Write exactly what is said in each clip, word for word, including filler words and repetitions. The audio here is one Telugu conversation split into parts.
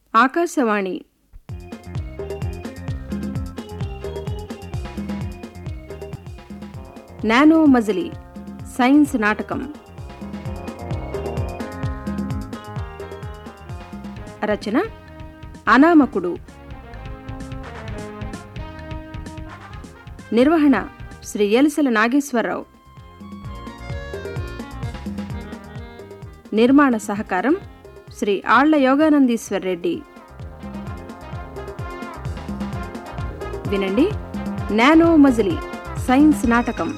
ఆకాశవాణి నానో మజిలీ సైన్స్ నాటకం. రచన అనామకుడు. నిర్వహణ శ్రీ ఎలిసల నాగేశ్వరరావు. నిర్మాణ సహకారం శ్రీ ఆళ్ల యోగానందీశ్వర్ రెడ్డి. వినండి, నానో మజిలీ సైన్స్ నాటకం.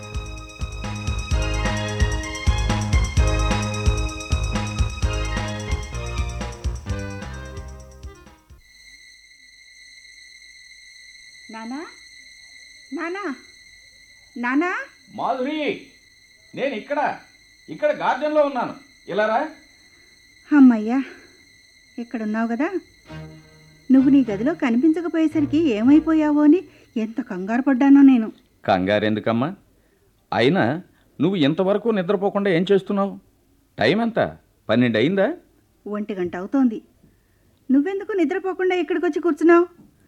నానా నానా నానా మాధురి, నేను ఇక్కడ ఇక్కడ గార్డెన్లో ఉన్నాను. ఇలారా. అమ్మయ్యా, ఇక్కడున్నావు కదా. నువ్వు నీ గదిలో కనిపించకపోయేసరికి ఏమైపోయావో అని ఎంత కంగారు పడ్డానో నేను. కంగారెందుకమ్మా? అయినా నువ్వు ఇంతవరకు నిద్రపోకుండా ఏం చేస్తున్నావు? టైం ఎంత? పన్నెండు అయిందా? ఒంటి గంట అవుతోంది. నువ్వెందుకు నిద్రపోకుండా ఇక్కడికి వచ్చి కూర్చున్నావు?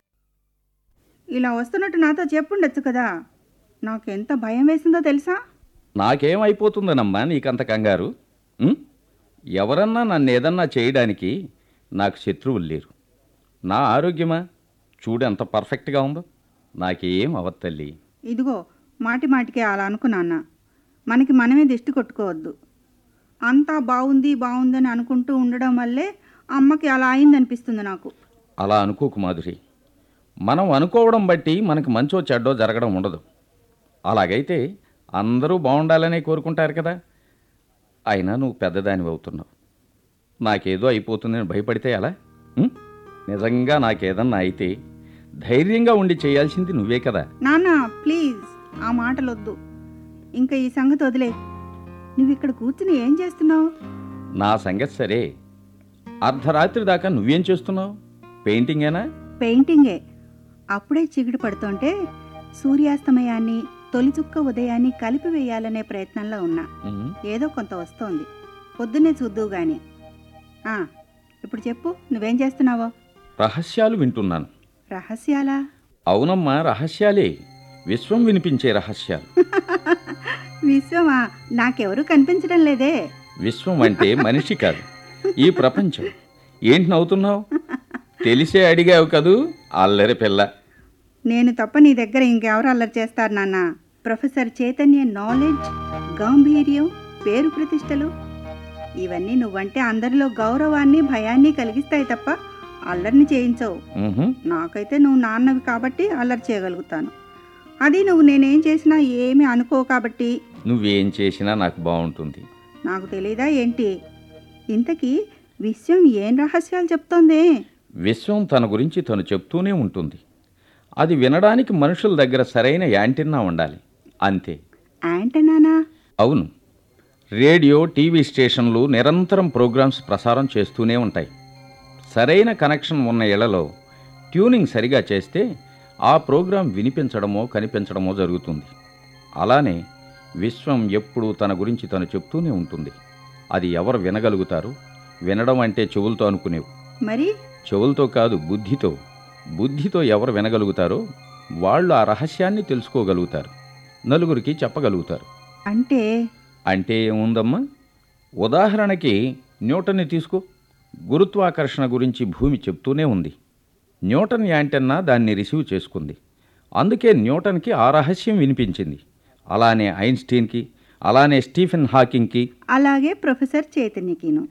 ఇలా వస్తున్నట్టు నాతో చెప్పుండొచ్చు కదా. నాకెంత భయం వేసిందో తెలుసా? నాకేమైపోతుందనమ్మా నీకంత కంగారు? ఉం? ఎవరన్నా నన్ను ఏదన్నా చేయడానికి నాకు శత్రువులు లేరు. నా ఆరోగ్యమా చూడు ఎంత పర్ఫెక్ట్గా ఉందో. నాకేం అవత్తల్లి. ఇదిగో, మాటి మాటికే అలా అనుకున్నాన్న. మనకి మనమే దిష్టి కొట్టుకోవద్దు. అంతా బాగుంది బాగుందని అనుకుంటూ ఉండడం వల్లే అమ్మకి అలా అయిందనిపిస్తుంది నాకు. అలా అనుకోకు మాధురి. మనం అనుకోవడం బట్టి మనకు మంచో చెడ్డో జరగడం ఉండదు. అలాగైతే అందరూ బాగుండాలనే కోరుకుంటారు కదా. అయినా నువ్వు పెద్దదానివి అవుతున్నావు. నాకేదో అయిపోతుందని భయపడితే ఎలా? ఉం? నిజంగా నాకేదన్నా అయితే ధైర్యంగా ఉండి చేయాల్సింది నువ్వే కదా. నాన్న ప్లీజ్, ఆ మాటలొద్దు. ఇంకా ఈ సంగతి వదిలే. నువ్వు ఇక్కడ కూర్చుని ఏం చేస్తున్నావు? నా సంగతి సరే, అర్ధరాత్రి దాకా నువ్వేం చేస్తున్నావు? పెయింటింగేనా? పెయింటింగే. అప్పుడే చీకటి పడుతుంటే సూర్యాస్తమయాన్ని తొలి చుక్క ఉదయాన్ని కలిపి వేయాలనే ప్రయత్నంలో ఉన్నా. ఏదో కొంత వస్తోంది. పొద్దున్నే చూద్దువు గాని. ఆ, ఇప్పుడు చెప్పు, నువ్వేం చేస్తున్నావో? రహస్యాలు వింటున్నాను. రహస్యాలా? అవునమ్మా, రహస్యాలే. విశ్వం వినిపించే రహస్యాలు. విశ్వమా? నాకెవరూ కనిపించడం లేదే. విశ్వం అంటే మనిషి కాదు, ఈ ప్రపంచం. ఏంటి నవ్వుతున్నావు? తెలిసే అడిగావు కదూ, అల్లరి పిల్ల. నేను తప్ప నీ దగ్గర ఇంకెవరు అల్లరి చేస్తారు నాన్న? ప్రొఫెసర్ చైతన్య నాలెడ్జ్, గాంభీర్యం, పేరు ప్రతిష్టలు ఇవన్నీ నువ్వంటే అందరిలో గౌరవాన్ని భయాన్ని కలిగిస్తాయి తప్ప అల్లరిని చేయించవు. నాకైతే నువ్వు నాన్నవి కాబట్టి అల్లరి చేయగలుగుతాను. అది నువ్వు నేనేం చేసినా ఏమీ అనుకో కాబట్టి. నువ్వేం చేసినా నాకు బాగుంటుంది. నాకు తెలీదా ఏంటి? ఇంతకీ విశ్వం ఏం రహస్యాలు చెప్తోంది? విశ్వం తన గురించి తను చెప్తూనే ఉంటుంది. అది వినడానికి మనుషుల దగ్గర సరైన యాంటెన్నా ఉండాలి, అంతే. యాంటెన్నానా? అవును. రేడియో, టీవీ స్టేషన్లు నిరంతరం ప్రోగ్రామ్స్ ప్రసారం చేస్తూనే ఉంటాయి. సరైన కనెక్షన్ ఉన్న ఇళ్లలో ట్యూనింగ్ సరిగా చేస్తే ఆ ప్రోగ్రాం వినిపించడమో కనిపించడమో జరుగుతుంది. అలానే విశ్వం ఎప్పుడూ తన గురించి తను చెప్తూనే ఉంటుంది. అది ఎవరు వినగలుగుతారు? వినడం అంటే చెవులతో అనుకునేవు. మరి చెవులతో కాదు, బుద్ధితో. బుద్ధితో ఎవరు వినగలుగుతారో వాళ్ళు ఆ రహస్యాన్ని తెలుసుకోగలుగుతారు, నలుగురికి చెప్పగలుగుతారు. అంటే అంటే ఏముందమ్మా? ఉదాహరణకి న్యూటన్ని తీసుకో. గురుత్వాకర్షణ గురించి భూమి చెప్తూనే ఉంది. న్యూటన్ యాంటెన్నా దాన్ని రిసీవ్ చేసుకుంది. అందుకే న్యూటన్కి ఆ రహస్యం వినిపించింది. అలానే ఐన్స్టీన్కి, అలానే స్టీఫెన్ హాకింగ్కి, అలాగే ప్రొఫెసర్ చైతన్యకిను.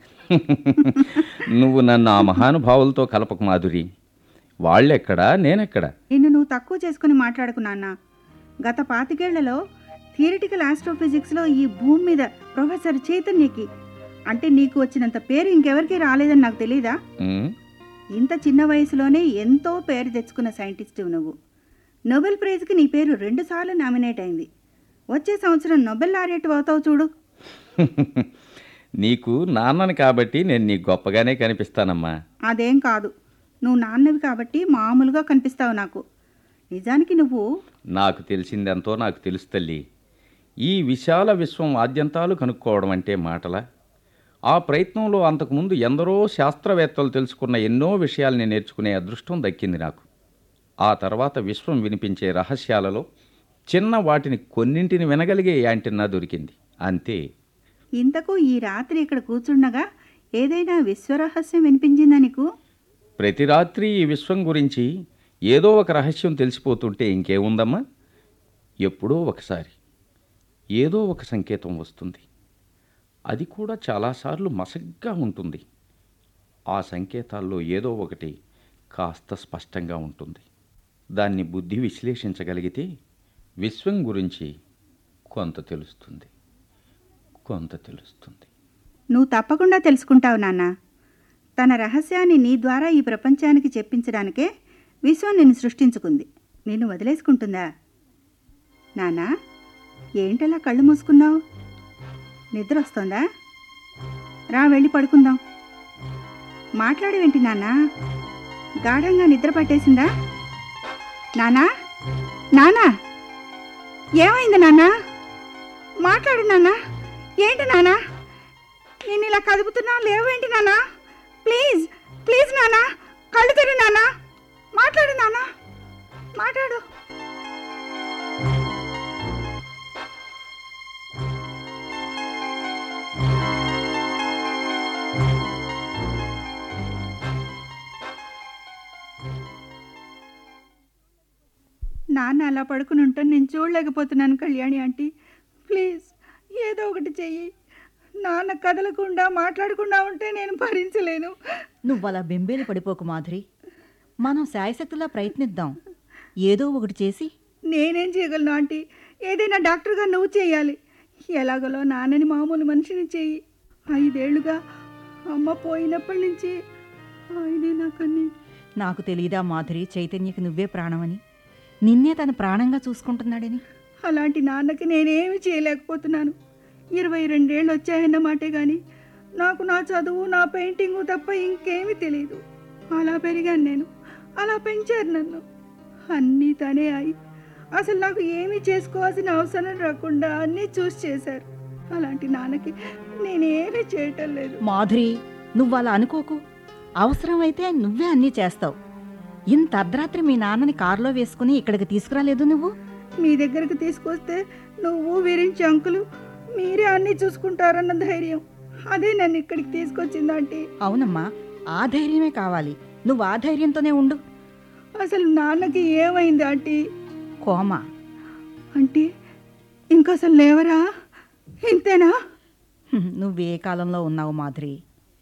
నువ్వు నన్ను ఆ మహానుభావులతో కలపకు మాధురి. వాళ్ళెక్కడా, నేనెక్కడా? నిన్ను నువ్వు తక్కువ చేసుకుని మాట్లాడుకున్నానా? గత పాతికేళ్లలో థియరిటికల్ ఆస్ట్రోఫిజిక్స్లో ఈ భూమి మీద ప్రొఫెసర్ చైతన్యకి అంటే నీకు వచ్చినంత పేరు ఇంకెవరికి రాలేదని నాకు తెలీదా? ఇంత చిన్న వయసులోనే ఎంతో పేరు తెచ్చుకున్న సైంటిస్టు నువ్వు. నోబెల్ ప్రైజ్కి నీ పేరు రెండు సార్లు నామినేట్ అయింది. వచ్చే సంవత్సరం నోబెల్ లారెట్ అవుతావు చూడు. నీకు నాన్నని కాబట్టి నేను నీకు గొప్పగానే కనిపిస్తానమ్మా. అదేం కాదు, నువ్వు నాన్నవి కాబట్టి మామూలుగా కనిపిస్తావు నాకు. నిజానికి నువ్వు... నాకు తెలిసిందెంతో నాకు తెలుసు తల్లి. ఈ విశాల విశ్వం ఆద్యంతాలు కనుక్కోవడం అంటే మాటలా? ఆ ప్రయత్నంలో అంతకుముందు ఎందరో శాస్త్రవేత్తలు తెలుసుకున్న ఎన్నో విషయాల్ని నేర్చుకునే అదృష్టం దక్కింది నాకు. ఆ తర్వాత విశ్వం వినిపించే రహస్యాలలో చిన్న వాటిని కొన్నింటిని వినగలిగే యాంటెన్నా దొరికింది, అంతే. ఇంతకు ఈ రాత్రి ఇక్కడ కూర్చుండగా ఏదైనా విశ్వరహస్యం వినిపించిందా నీకు? ప్రతి రాత్రి ఈ విశ్వం గురించి ఏదో ఒక రహస్యం తెలిసిపోతుంటే ఇంకేముందమ్మా. ఎప్పుడో ఒకసారి ఏదో ఒక సంకేతం వస్తుంది. అది కూడా చాలాసార్లు మసగ్గా ఉంటుంది. ఆ సంకేతాల్లో ఏదో ఒకటి కాస్త స్పష్టంగా ఉంటుంది. దాన్ని బుద్ధి విశ్లేషించగలిగితే విశ్వం గురించి కొంత తెలుస్తుంది, కొంత తెలుస్తుంది. నువ్వు తప్పకుండా తెలుసుకుంటావు నాన్న. తన రహస్యాన్ని నీ ద్వారా ఈ ప్రపంచానికి చెప్పించడానికే విశ్వం నిన్ను సృష్టించుకుంది. నిన్ను వదిలేసుకుంటుందా? నాన్నా, ఏంటలా కళ్ళు మూసుకున్నావు? నిద్ర వస్తుందా? రా, వెళ్ళి పడుకుందాం. మాట్లాడేవేంటి నాన్నా? గాఢంగా నిద్ర పట్టేసిందా? నానా, నానా, ఏమైంది నాన్నా? మాట్లాడు నాన్నా. ఏంటి నాన్నా, నేను ఇలా కదుపుతున్నా? లేవేంటి నాన్నా? ప్లీజ్ ప్లీజ్ నాన్నా, కళ్ళు తెరు నాన్నా. మాట్లాడు నాన్నా, మాట్లాడు. నాన్న అలా పడుకుని ఉంటాను నేను చూడలేకపోతున్నాను కళ్యాణి ఆంటీ. ప్లీజ్ ఏదో ఒకటి చెయ్యి. నాన్న కదలకుండా మాట్లాడకుండా ఉంటే నేను భరించలేను. నువ్వు అలా బెంబేలు పడిపోకు మాధురి. మనం శాయశక్తిలా ప్రయత్నిద్దాం, ఏదో ఒకటి చేసి. నేనేం చేయగలను ఆంటీ? ఏదైనా డాక్టర్గా నువ్వు చేయాలి. ఎలాగలో నాన్నని మామూలు మనిషిని చెయ్యి. ఐదేళ్లుగా అమ్మ పోయినప్పటి నుంచి ఆయనే నాకన్నీ. నాకు తెలీదా మాధురి, చైతన్యకి నువ్వే ప్రాణమని, నిన్నే తన ప్రాణంగా చూసుకుంటున్నాడని? అలాంటి నాన్నకి నేనేమి చేయలేకపోతున్నాను. ఇరవై రెండేళ్ళు వచ్చాయన్నమాటే కానీ నాకు నా చదువు, నా పెయింటింగు తప్ప ఇంకేమీ తెలియదు. అలా పెరిగాను నేను, అలా పెంచారు నన్ను. అన్నీ తనే అయి అసలు నాకు ఏమీ చేసుకోవాల్సిన అవసరం రాకుండా అన్నీ చూసి చేశారు. అలాంటి నాన్నకి నేనేమీ చేయటం లేదు. మాధురి, నువ్వు అలా అనుకోకు. అవసరమైతే నువ్వే అన్నీ చేస్తావు. ఇంత అర్ధరాత్రి మీ నాన్నని కారులో వేసుకుని ఇక్కడికి తీసుకురాలేదు నువ్వు? మీ దగ్గరికి తీసుకొస్తే నువ్వు వీరించి అంకులు మీరే అన్నీ చూసుకుంటారన్న ధైర్యం, అదే నన్ను ఇక్కడికి తీసుకొచ్చిందంటే. అవునమ్మా, ఆ ధైర్యమే కావాలి. నువ్వు ఆ ధైర్యంతోనే ఉండు. అసలు నాన్నకి ఏమైంది ఆంటీ? కోమా. అంటే ఇంకా అసలు లేవరా? ఇంతేనా? నువ్వే కాలంలో ఉన్నావు మాధురి.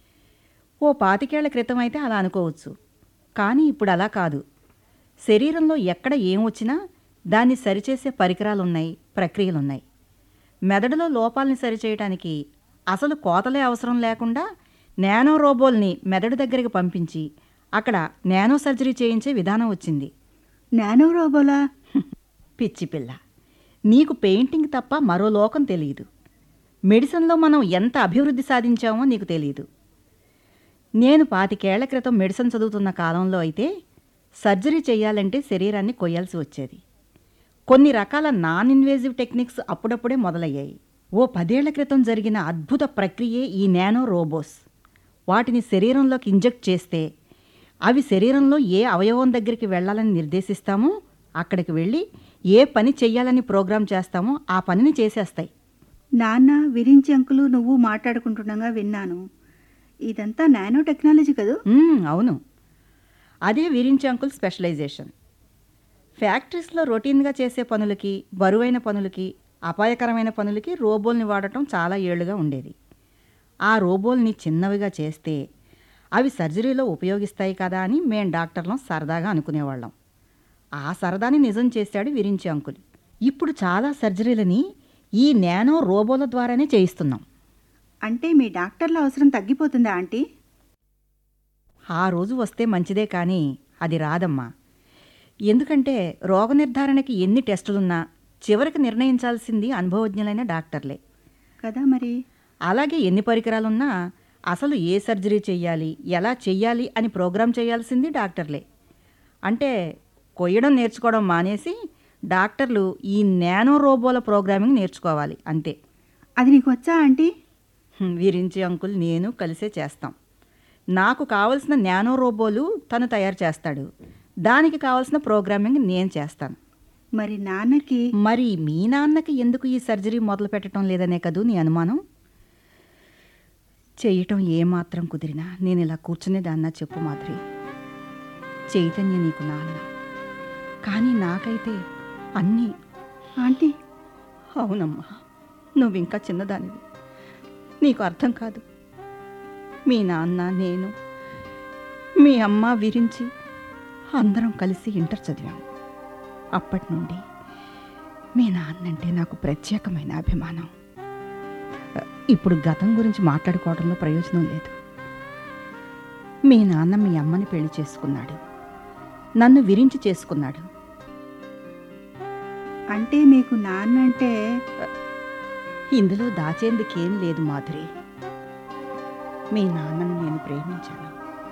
ఓ పాతికేళ్ల క్రితం అయితే అలా అనుకోవచ్చు, కానీ ఇప్పుడు అలా కాదు. శరీరంలో ఎక్కడ ఏం వచ్చినా దాన్ని సరిచేసే పరికరాలున్నాయి, ప్రక్రియలున్నాయి. మెదడులో లోపాలని సరిచేయటానికి అసలు కోతలే అవసరం లేకుండా నానో రోబోల్ని మెదడు దగ్గరికి పంపించి అక్కడ నానో సర్జరీ చేయించే విధానం వచ్చింది. నానో రోబోలా? పిచ్చి పిల్ల, నీకు పెయింటింగ్ తప్ప మరో లోకం తెలియదు. మెడిసిన్లో మనం ఎంత అభివృద్ధి సాధించామో నీకు తెలియదు. నేను పాతికేళ్ల క్రితం మెడిసిన్ చదువుతున్న కాలంలో అయితే సర్జరీ చేయాలంటే శరీరాన్ని కొయ్యాల్సి వచ్చేది. కొన్ని రకాల నాన్ ఇన్వేజివ్ టెక్నిక్స్ అప్పుడప్పుడే మొదలయ్యాయి. ఓ పదేళ్ల క్రితం జరిగిన అద్భుత ప్రక్రియే ఈ నానో రోబోస్. వాటిని శరీరంలోకి ఇంజెక్ట్ చేస్తే అవి శరీరంలో ఏ అవయవం దగ్గరికి వెళ్ళాలని నిర్దేశిస్తామో అక్కడికి వెళ్ళి ఏ పని చెయ్యాలని ప్రోగ్రాం చేస్తామో ఆ పనిని చేసేస్తాయి. నాన్న, విరించి అంకులు నువ్వు మాట్లాడుకుంటుండగా విన్నాను. ఇదంతా నానో టెక్నాలజీ కదూ? అవును, అదే విరించి అంకుల్ స్పెషలైజేషన్. ఫ్యాక్టరీస్లో రొటీన్గా చేసే పనులకి, బరువైన పనులకి, అపాయకరమైన పనులకి రోబోల్ని వాడటం చాలా ఏళ్లుగా ఉండేది. ఆ రోబోల్ని చిన్నవిగా చేస్తే అవి సర్జరీలో ఉపయోగిస్తాయి కదా అని మేం డాక్టర్లం సరదాగా అనుకునేవాళ్ళం. ఆ సరదాని నిజం చేశాడు విరించి అంకుల్. ఇప్పుడు చాలా సర్జరీలని ఈ నానో రోబోల ద్వారానే చేయిస్తున్నాం. అంటే మీ డాక్టర్ల అవసరం తగ్గిపోతుందా ఆంటీ? ఆ రోజు వస్తే మంచిదే, కానీ అది రాదమ్మా. ఎందుకంటే రోగ నిర్ధారణకి ఎన్ని టెస్టులున్నా చివరికి నిర్ణయించాల్సింది అనుభవజ్ఞులైన డాక్టర్లే కదా మరి. అలాగే ఎన్ని పరికరాలున్నా అసలు ఏ సర్జరీ చెయ్యాలి, ఎలా చెయ్యాలి అని ప్రోగ్రాం చేయాల్సింది డాక్టర్లే. అంటే కొయ్యడం నేర్చుకోవడం మానేసి డాక్టర్లు ఈ నానో రోబోల ప్రోగ్రామింగ్ నేర్చుకోవాలి అంతే. అది నీకు వచ్చా ఆంటీ? హ్మ్, విరించి అంకుల్ నేను కలిసే చేస్తాం. నాకు కావలసిన నానో రోబోలు తను తయారు చేస్తాడు, దానికి కావలసిన ప్రోగ్రామింగ్ నేను చేస్తాను. మరి నాన్నకి మరి మీ నాన్నకి ఎందుకు ఈ సర్జరీ మొదలు పెట్టడం లేదనే కదూ నీ అనుమానం? చేయటం ఏమాత్రం కుదిరినా నేను ఇలా కూర్చునేదాన్నా చెప్పు మాధురి. చైతన్య నీకు నాన్న, కానీ నాకైతే అన్నీ. ఆంటీ, అవునమ్మా, నువ్వు ఇంకా చిన్నదానివి, నీకు అర్థం కాదు. మీ నాన్న, నేను, మీ అమ్మ విరించి అందరం కలిసి ఇంటర్ చదివాము. అప్పటి నుండి మీ నాన్నంటే నాకు ప్రత్యేకమైన అభిమానం. ఇప్పుడు గతం గురించి మాట్లాడుకోవడంలో ప్రయోజనం లేదు. మీ నాన్న మీ అమ్మని పెళ్లి చేసుకున్నాడు, నన్ను విరించి చేసుకున్నాడు. అంటే మీకు నాన్నంటే ఇందులో దాచేందుకేం లేదు మాధురి. మీ నాన్నను నేను ప్రేమించాను,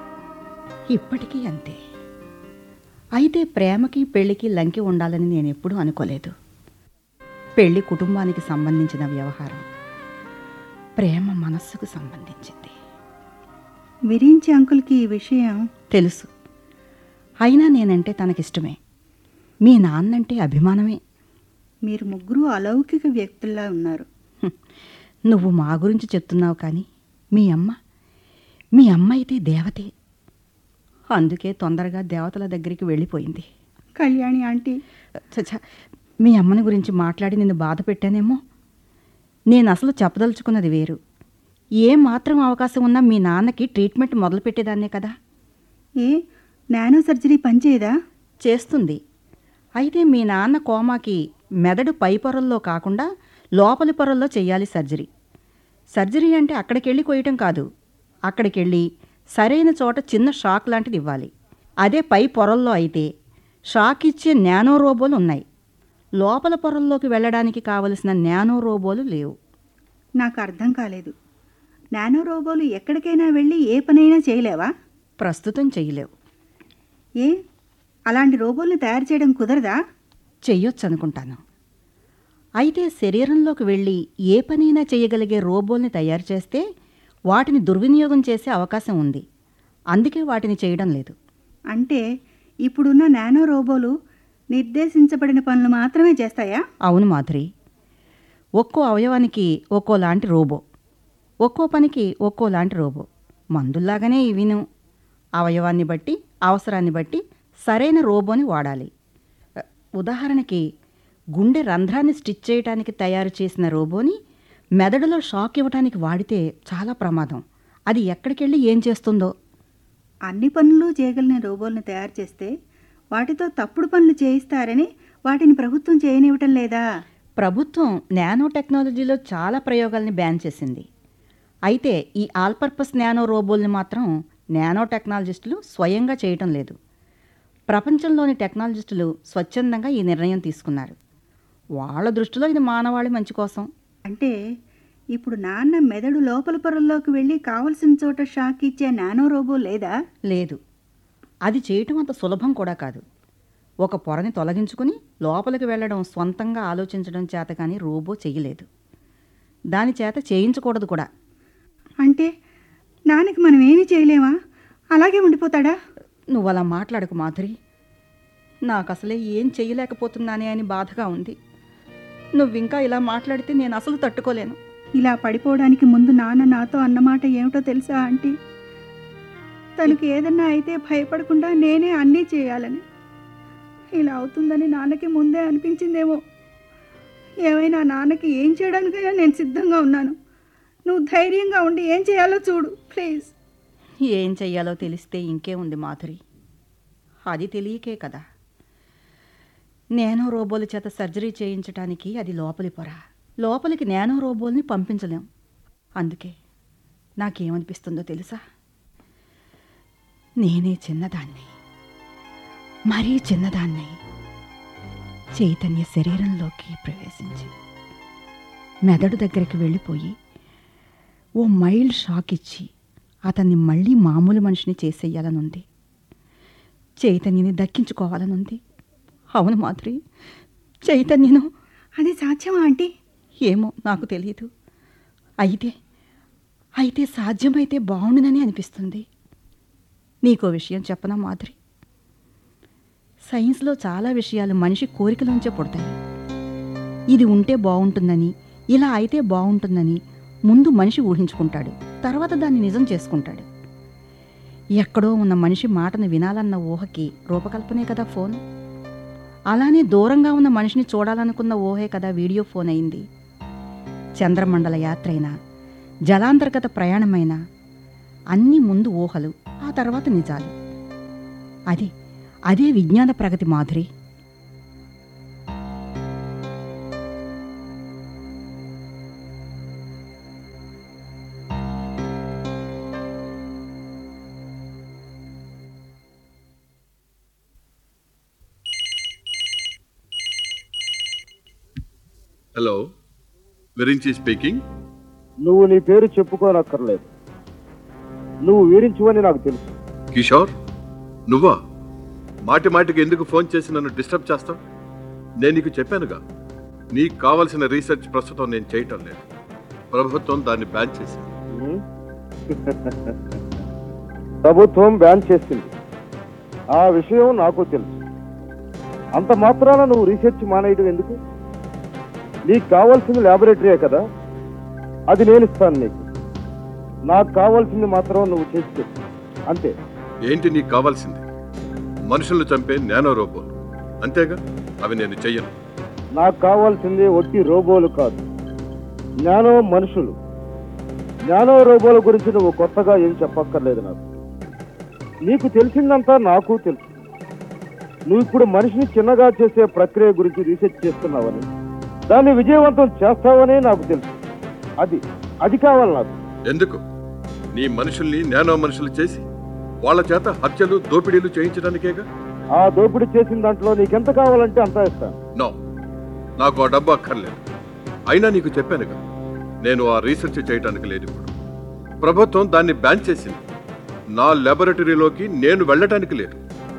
ఇప్పటికీ అంతే. అయితే ప్రేమకి పెళ్లికి లంకి ఉండాలని నేను ఎప్పుడూ అనుకోలేదు. పెళ్లి కుటుంబానికి సంబంధించిన వ్యవహారం, ప్రేమ మనస్సుకు సంబంధించింది. విరించి అంకుల్కి ఈ విషయం తెలుసు, అయినా నేనంటే తనకిష్టమే. మీ నాన్నంటే అభిమానమే. మీరు ముగ్గురు అలౌకిక వ్యక్తుల్లా ఉన్నారు. హ్మ్. నువ్వు మా గురించి చెప్తున్నావు, కానీ మీ అమ్మ మీ అమ్మ అయితే దేవతే. అందుకే తొందరగా దేవతల దగ్గరికి వెళ్ళిపోయింది. కళ్యాణి ఆంటీ, చచ్చా, మీ అమ్మని గురించి మాట్లాడి నిన్ను బాధ పెట్టానేమో. నేను అసలు చెప్పదలుచుకున్నది వేరు. ఏ మాత్రం అవకాశం ఉన్నా మీ నాన్నకి ట్రీట్మెంట్ మొదలుపెట్టేదాన్నే కదా. ఏ నానో సర్జరీ పనిచేయదా? చేస్తుంది. అయితే మీ నాన్న కోమాకి మెదడు పై పొరల్లో కాకుండా లోపలి పొరల్లో చెయ్యాలి సర్జరీ. సర్జరీ అంటే అక్కడికెళ్ళి కొయ్యటం కాదు, అక్కడికెళ్ళి సరైన చోట చిన్న షాక్ లాంటిది ఇవ్వాలి. అదే పై పొరల్లో అయితే షాక్ ఇచ్చే నానో రోబోలు ఉన్నాయి. లోపల పొరల్లోకి వెళ్ళడానికి కావలసిన నానో రోబోలు లేవు. నాకు అర్థం కాలేదు. నానో రోబోలు ఎక్కడికైనా వెళ్ళి ఏ పనైనా చేయలేవా? ప్రస్తుతం చెయ్యలేవు. ఏ అలాంటి రోబోల్ని తయారు చేయడం కుదరదా? చెయ్యొచ్చు అనుకుంటాను. అయితే శరీరంలోకి వెళ్ళి ఏ పనైనా చేయగలిగే రోబోల్ని తయారు చేస్తే వాటిని దుర్వినియోగం చేసే అవకాశం ఉంది. అందుకే వాటిని చేయడం లేదు. అంటే ఇప్పుడున్న నానో రోబోలు నిర్దేశించబడిన పనులు మాత్రమే చేస్తాయా? అవును మాధురి, ఒక్కో అవయవానికి ఒక్కోలాంటి రోబో, ఒక్కో పనికి ఒక్కోలాంటి రోబో. మందుల్లాగానే ఇవిను. అవయవాన్ని బట్టి, అవసరాన్ని బట్టి సరైన రోబోని వాడాలి. ఉదాహరణకి గుండె రంధ్రాన్ని స్టిచ్ చేయడానికి తయారు చేసిన రోబోని మెదడులో షాక్ ఇవ్వడానికి వాడితే చాలా ప్రమాదం. అది ఎక్కడికెళ్ళి ఏం చేస్తుందో. అన్ని పనులు చేయగలిగిన రోబోల్ని తయారు చేస్తే వాటితో తప్పుడు పనులు చేయిస్తారని వాటిని ప్రభుత్వం చేయనివ్వటం లేదా? ప్రభుత్వం నానో టెక్నాలజీలో చాలా ప్రయోగాల్ని బ్యాన్ చేసింది. అయితే ఈ ఆల్ పర్పస్ నానో రోబోల్ని మాత్రం నానో టెక్నాలజిస్టులు స్వయంగా చేయటం లేదు. ప్రపంచంలోని టెక్నాలజిస్టులు స్వచ్ఛందంగా ఈ నిర్ణయం తీసుకున్నారు. వాళ్ళ దృష్టిలో ఇది మానవాళి మంచి కోసం. అంటే ఇప్పుడు నాన్న మెదడు లోపల పొరల్లోకి వెళ్ళి కావలసిన చోట షాక్ ఇచ్చే నానో రోబో లేదా? లేదు, అది చేయటం అంత సులభం కూడా కాదు. ఒక పొరని తొలగించుకుని లోపలికి వెళ్ళడం స్వంతంగా ఆలోచించడం చేత కానీ రోబో చెయ్యలేదు. దాని చేత చేయించకూడదు కూడా. అంటే నాన్నకి మనం ఏమీ చేయలేమా? అలాగే ఉండిపోతాడా? నువ్వు అలా మాట్లాడకు మాధురి. నాకు అసలే ఏం చెయ్యలేకపోతున్నానే అని బాధగా ఉంది. నువ్వింకా ఇలా మాట్లాడితే నేను అసలు తట్టుకోలేను. ఇలా పడిపోవడానికి ముందు నాన్న నాతో అన్నమాట ఏమిటో తెలుసా ఆంటీ? తనకి ఏదన్నా అయితే భయపడకుండా నేనే అన్నీ చేయాలని. ఇలా అవుతుందని నాన్నకి ముందే అనిపించిందేమో. ఏమైనా నాన్నకి ఏం చేయడానికైనా నేను సిద్ధంగా ఉన్నాను. నువ్వు ధైర్యంగా ఉండి ఏం చేయాలో చూడు ప్లీజ్. ఏం చెయ్యాలో తెలిస్తే ఇంకే ఉంది మాధురి. అది తెలియకే కదా. నానో రోబోల చేత సర్జరీ చేయించడానికి అది లోపలి పొర. లోపలికి నానో రోబోల్ని పంపించలేం. అందుకే నాకేమనిపిస్తుందో తెలుసా? నేనే చిన్నదాన్ని, మరీ చిన్నదాన్ని చైతన్య శరీరంలోకి ప్రవేశించి మెదడు దగ్గరికి వెళ్ళిపోయి ఓ మైల్డ్ షాక్ ఇచ్చి అతన్ని మళ్ళీ మామూలు మనిషిని చేసేయాలనుంది. చైతన్యని దక్కించుకోవాలనుంది. అవును మాధురి, చైతన్యను. అది సాధ్యమా ఆంటీ? ఏమో నాకు తెలియదు. అయితే అయితే సాధ్యమైతే బాగుండునని అనిపిస్తుంది. నీకో విషయం చెప్పనా మాధురి? సైన్స్లో చాలా విషయాలు మనిషి కోరికలోంచే పుడతాయి. ఇది ఉంటే బాగుంటుందని, ఇలా అయితే బాగుంటుందని ముందు మనిషి ఊహించుకుంటాడు, తర్వాత దాన్ని నిజం చేసుకుంటాడు. ఎక్కడో ఉన్న మనిషి మాటను వినాలన్న ఊహకి రూపకల్పనే కదా ఫోన్. అలానే దూరంగా ఉన్న మనిషిని చూడాలనుకున్న ఊహే కదా వీడియో ఫోన్ అయింది. చంద్రమండల యాత్ర అయినా, జలాంతర్గత ప్రయాణమైనా అన్నీ ముందు ఊహలు, ఆ తర్వాత నిజాలు. అదే అదే విజ్ఞాన ప్రగతి మాధురి. Hello, Virinchi speaking. నువ్వు నీ పేరు చెప్పుకోనక్కర్లేదు. నువ్వు వీరించువని నాకు తెలుసు. కిషోర్, నువ్వా? మాటి మాటికి ఎందుకు ఫోన్ చేసి నన్ను డిస్టర్బ్ చేస్తావు? నేను నీకు చెప్పానుగా, నీకు కావలసిన రీసెర్చ్ ప్రస్తుతం నేను చేయటం లేదు. ప్రభుత్వం దాన్ని బ్యాన్ చేసింది. ప్రభుత్వం బ్యాన్ చేసింది, ఆ విషయం నాకు తెలుసు. అంత మాత్రాన నువ్వు రీసెర్చ్ మానేయడం ఎందుకు? నీకు కావాల్సింది ల్యాబొరేటరీయే కదా, అది నేను ఇస్తాను నీకు. నాకు కావాల్సింది మాత్రం నువ్వు చేస్తే అంతే. ఏంటి నీకు కావాల్సింది? మనుషులను చంపే నానో రోబోలు, అంతేగా? అవి నేను చెయ్యను. నాకు కావాల్సింది ఒట్టి రోబోలు కాదు, నానో మనుషులు. నానో రోబోల గురించి నువ్వు కొత్తగా ఏం చెప్పక్కర్లేదు నాకు. నీకు తెలిసిందంతా నాకు తెలుసు. నువ్వు ఇప్పుడు మనిషిని చిన్నగా చేసే ప్రక్రియ గురించి రీసెర్చ్ చేస్తున్నావని, దాన్ని విజయవంతం చేస్తావని నాకు తెలుసు. అది అది కావాలి నాకు. ఎందుకు? నీ మనుషుల్ని నానో మనుషులు చేసి వాళ్ళ చేత హత్యలు, దోపిడీలు చేయించడానికేగా. ఆ దోపిడీ చేసిన దాంట్లో నీకెంత కావాలంటే అంతా ఇస్తాను. నో, నాకు ఆ డబ్బు అక్కర్లేదు. అయినా నీకు చెప్పానుగా, నేను ఆ రీసెర్చ్ చేయటానికి లేదు. ఇప్పుడు ప్రభుత్వం దాన్ని బ్యాన్ చేసింది. నా లాబొరేటరీలోకి నేను వెళ్ళటానికి లేదు.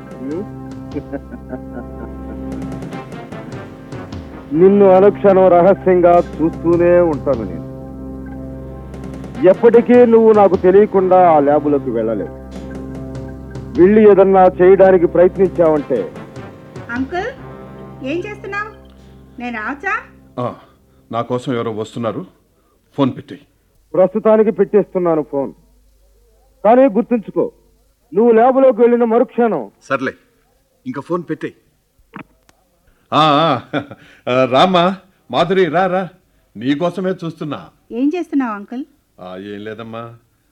నిన్ను అనుక్షణం రహస్యంగా చూస్తూనే ఉంటాను నేను. ఎప్పటికీ నువ్వు నాకు తెలియకుండా ఆ ల్యాబులోకి వెళ్ళలేవు. వెళ్ళి ఏదన్నా చేయడానికి ప్రయత్నించావంటే. అంకుల్, ఏం చేస్తున్నావు? నేను రావచ్చా? నా కోసం ఎవరో వస్తున్నారు, ఫోన్ పెట్టి. ప్రస్తుతానికి పెట్టేస్తున్నాను ఫోన్. కానీ గుర్తుంచుకో, నువ్వు ల్యాబులోకి వెళ్ళిన మరుక్షణం. సర్లే, ఇంకా ఫోన్ పెట్టే. రామ్మా మాధురి, రా రా, నీకోసమే చూస్తున్నా. ఏం చేస్తున్నావు అంకుల్? ఏం లేదమ్మా.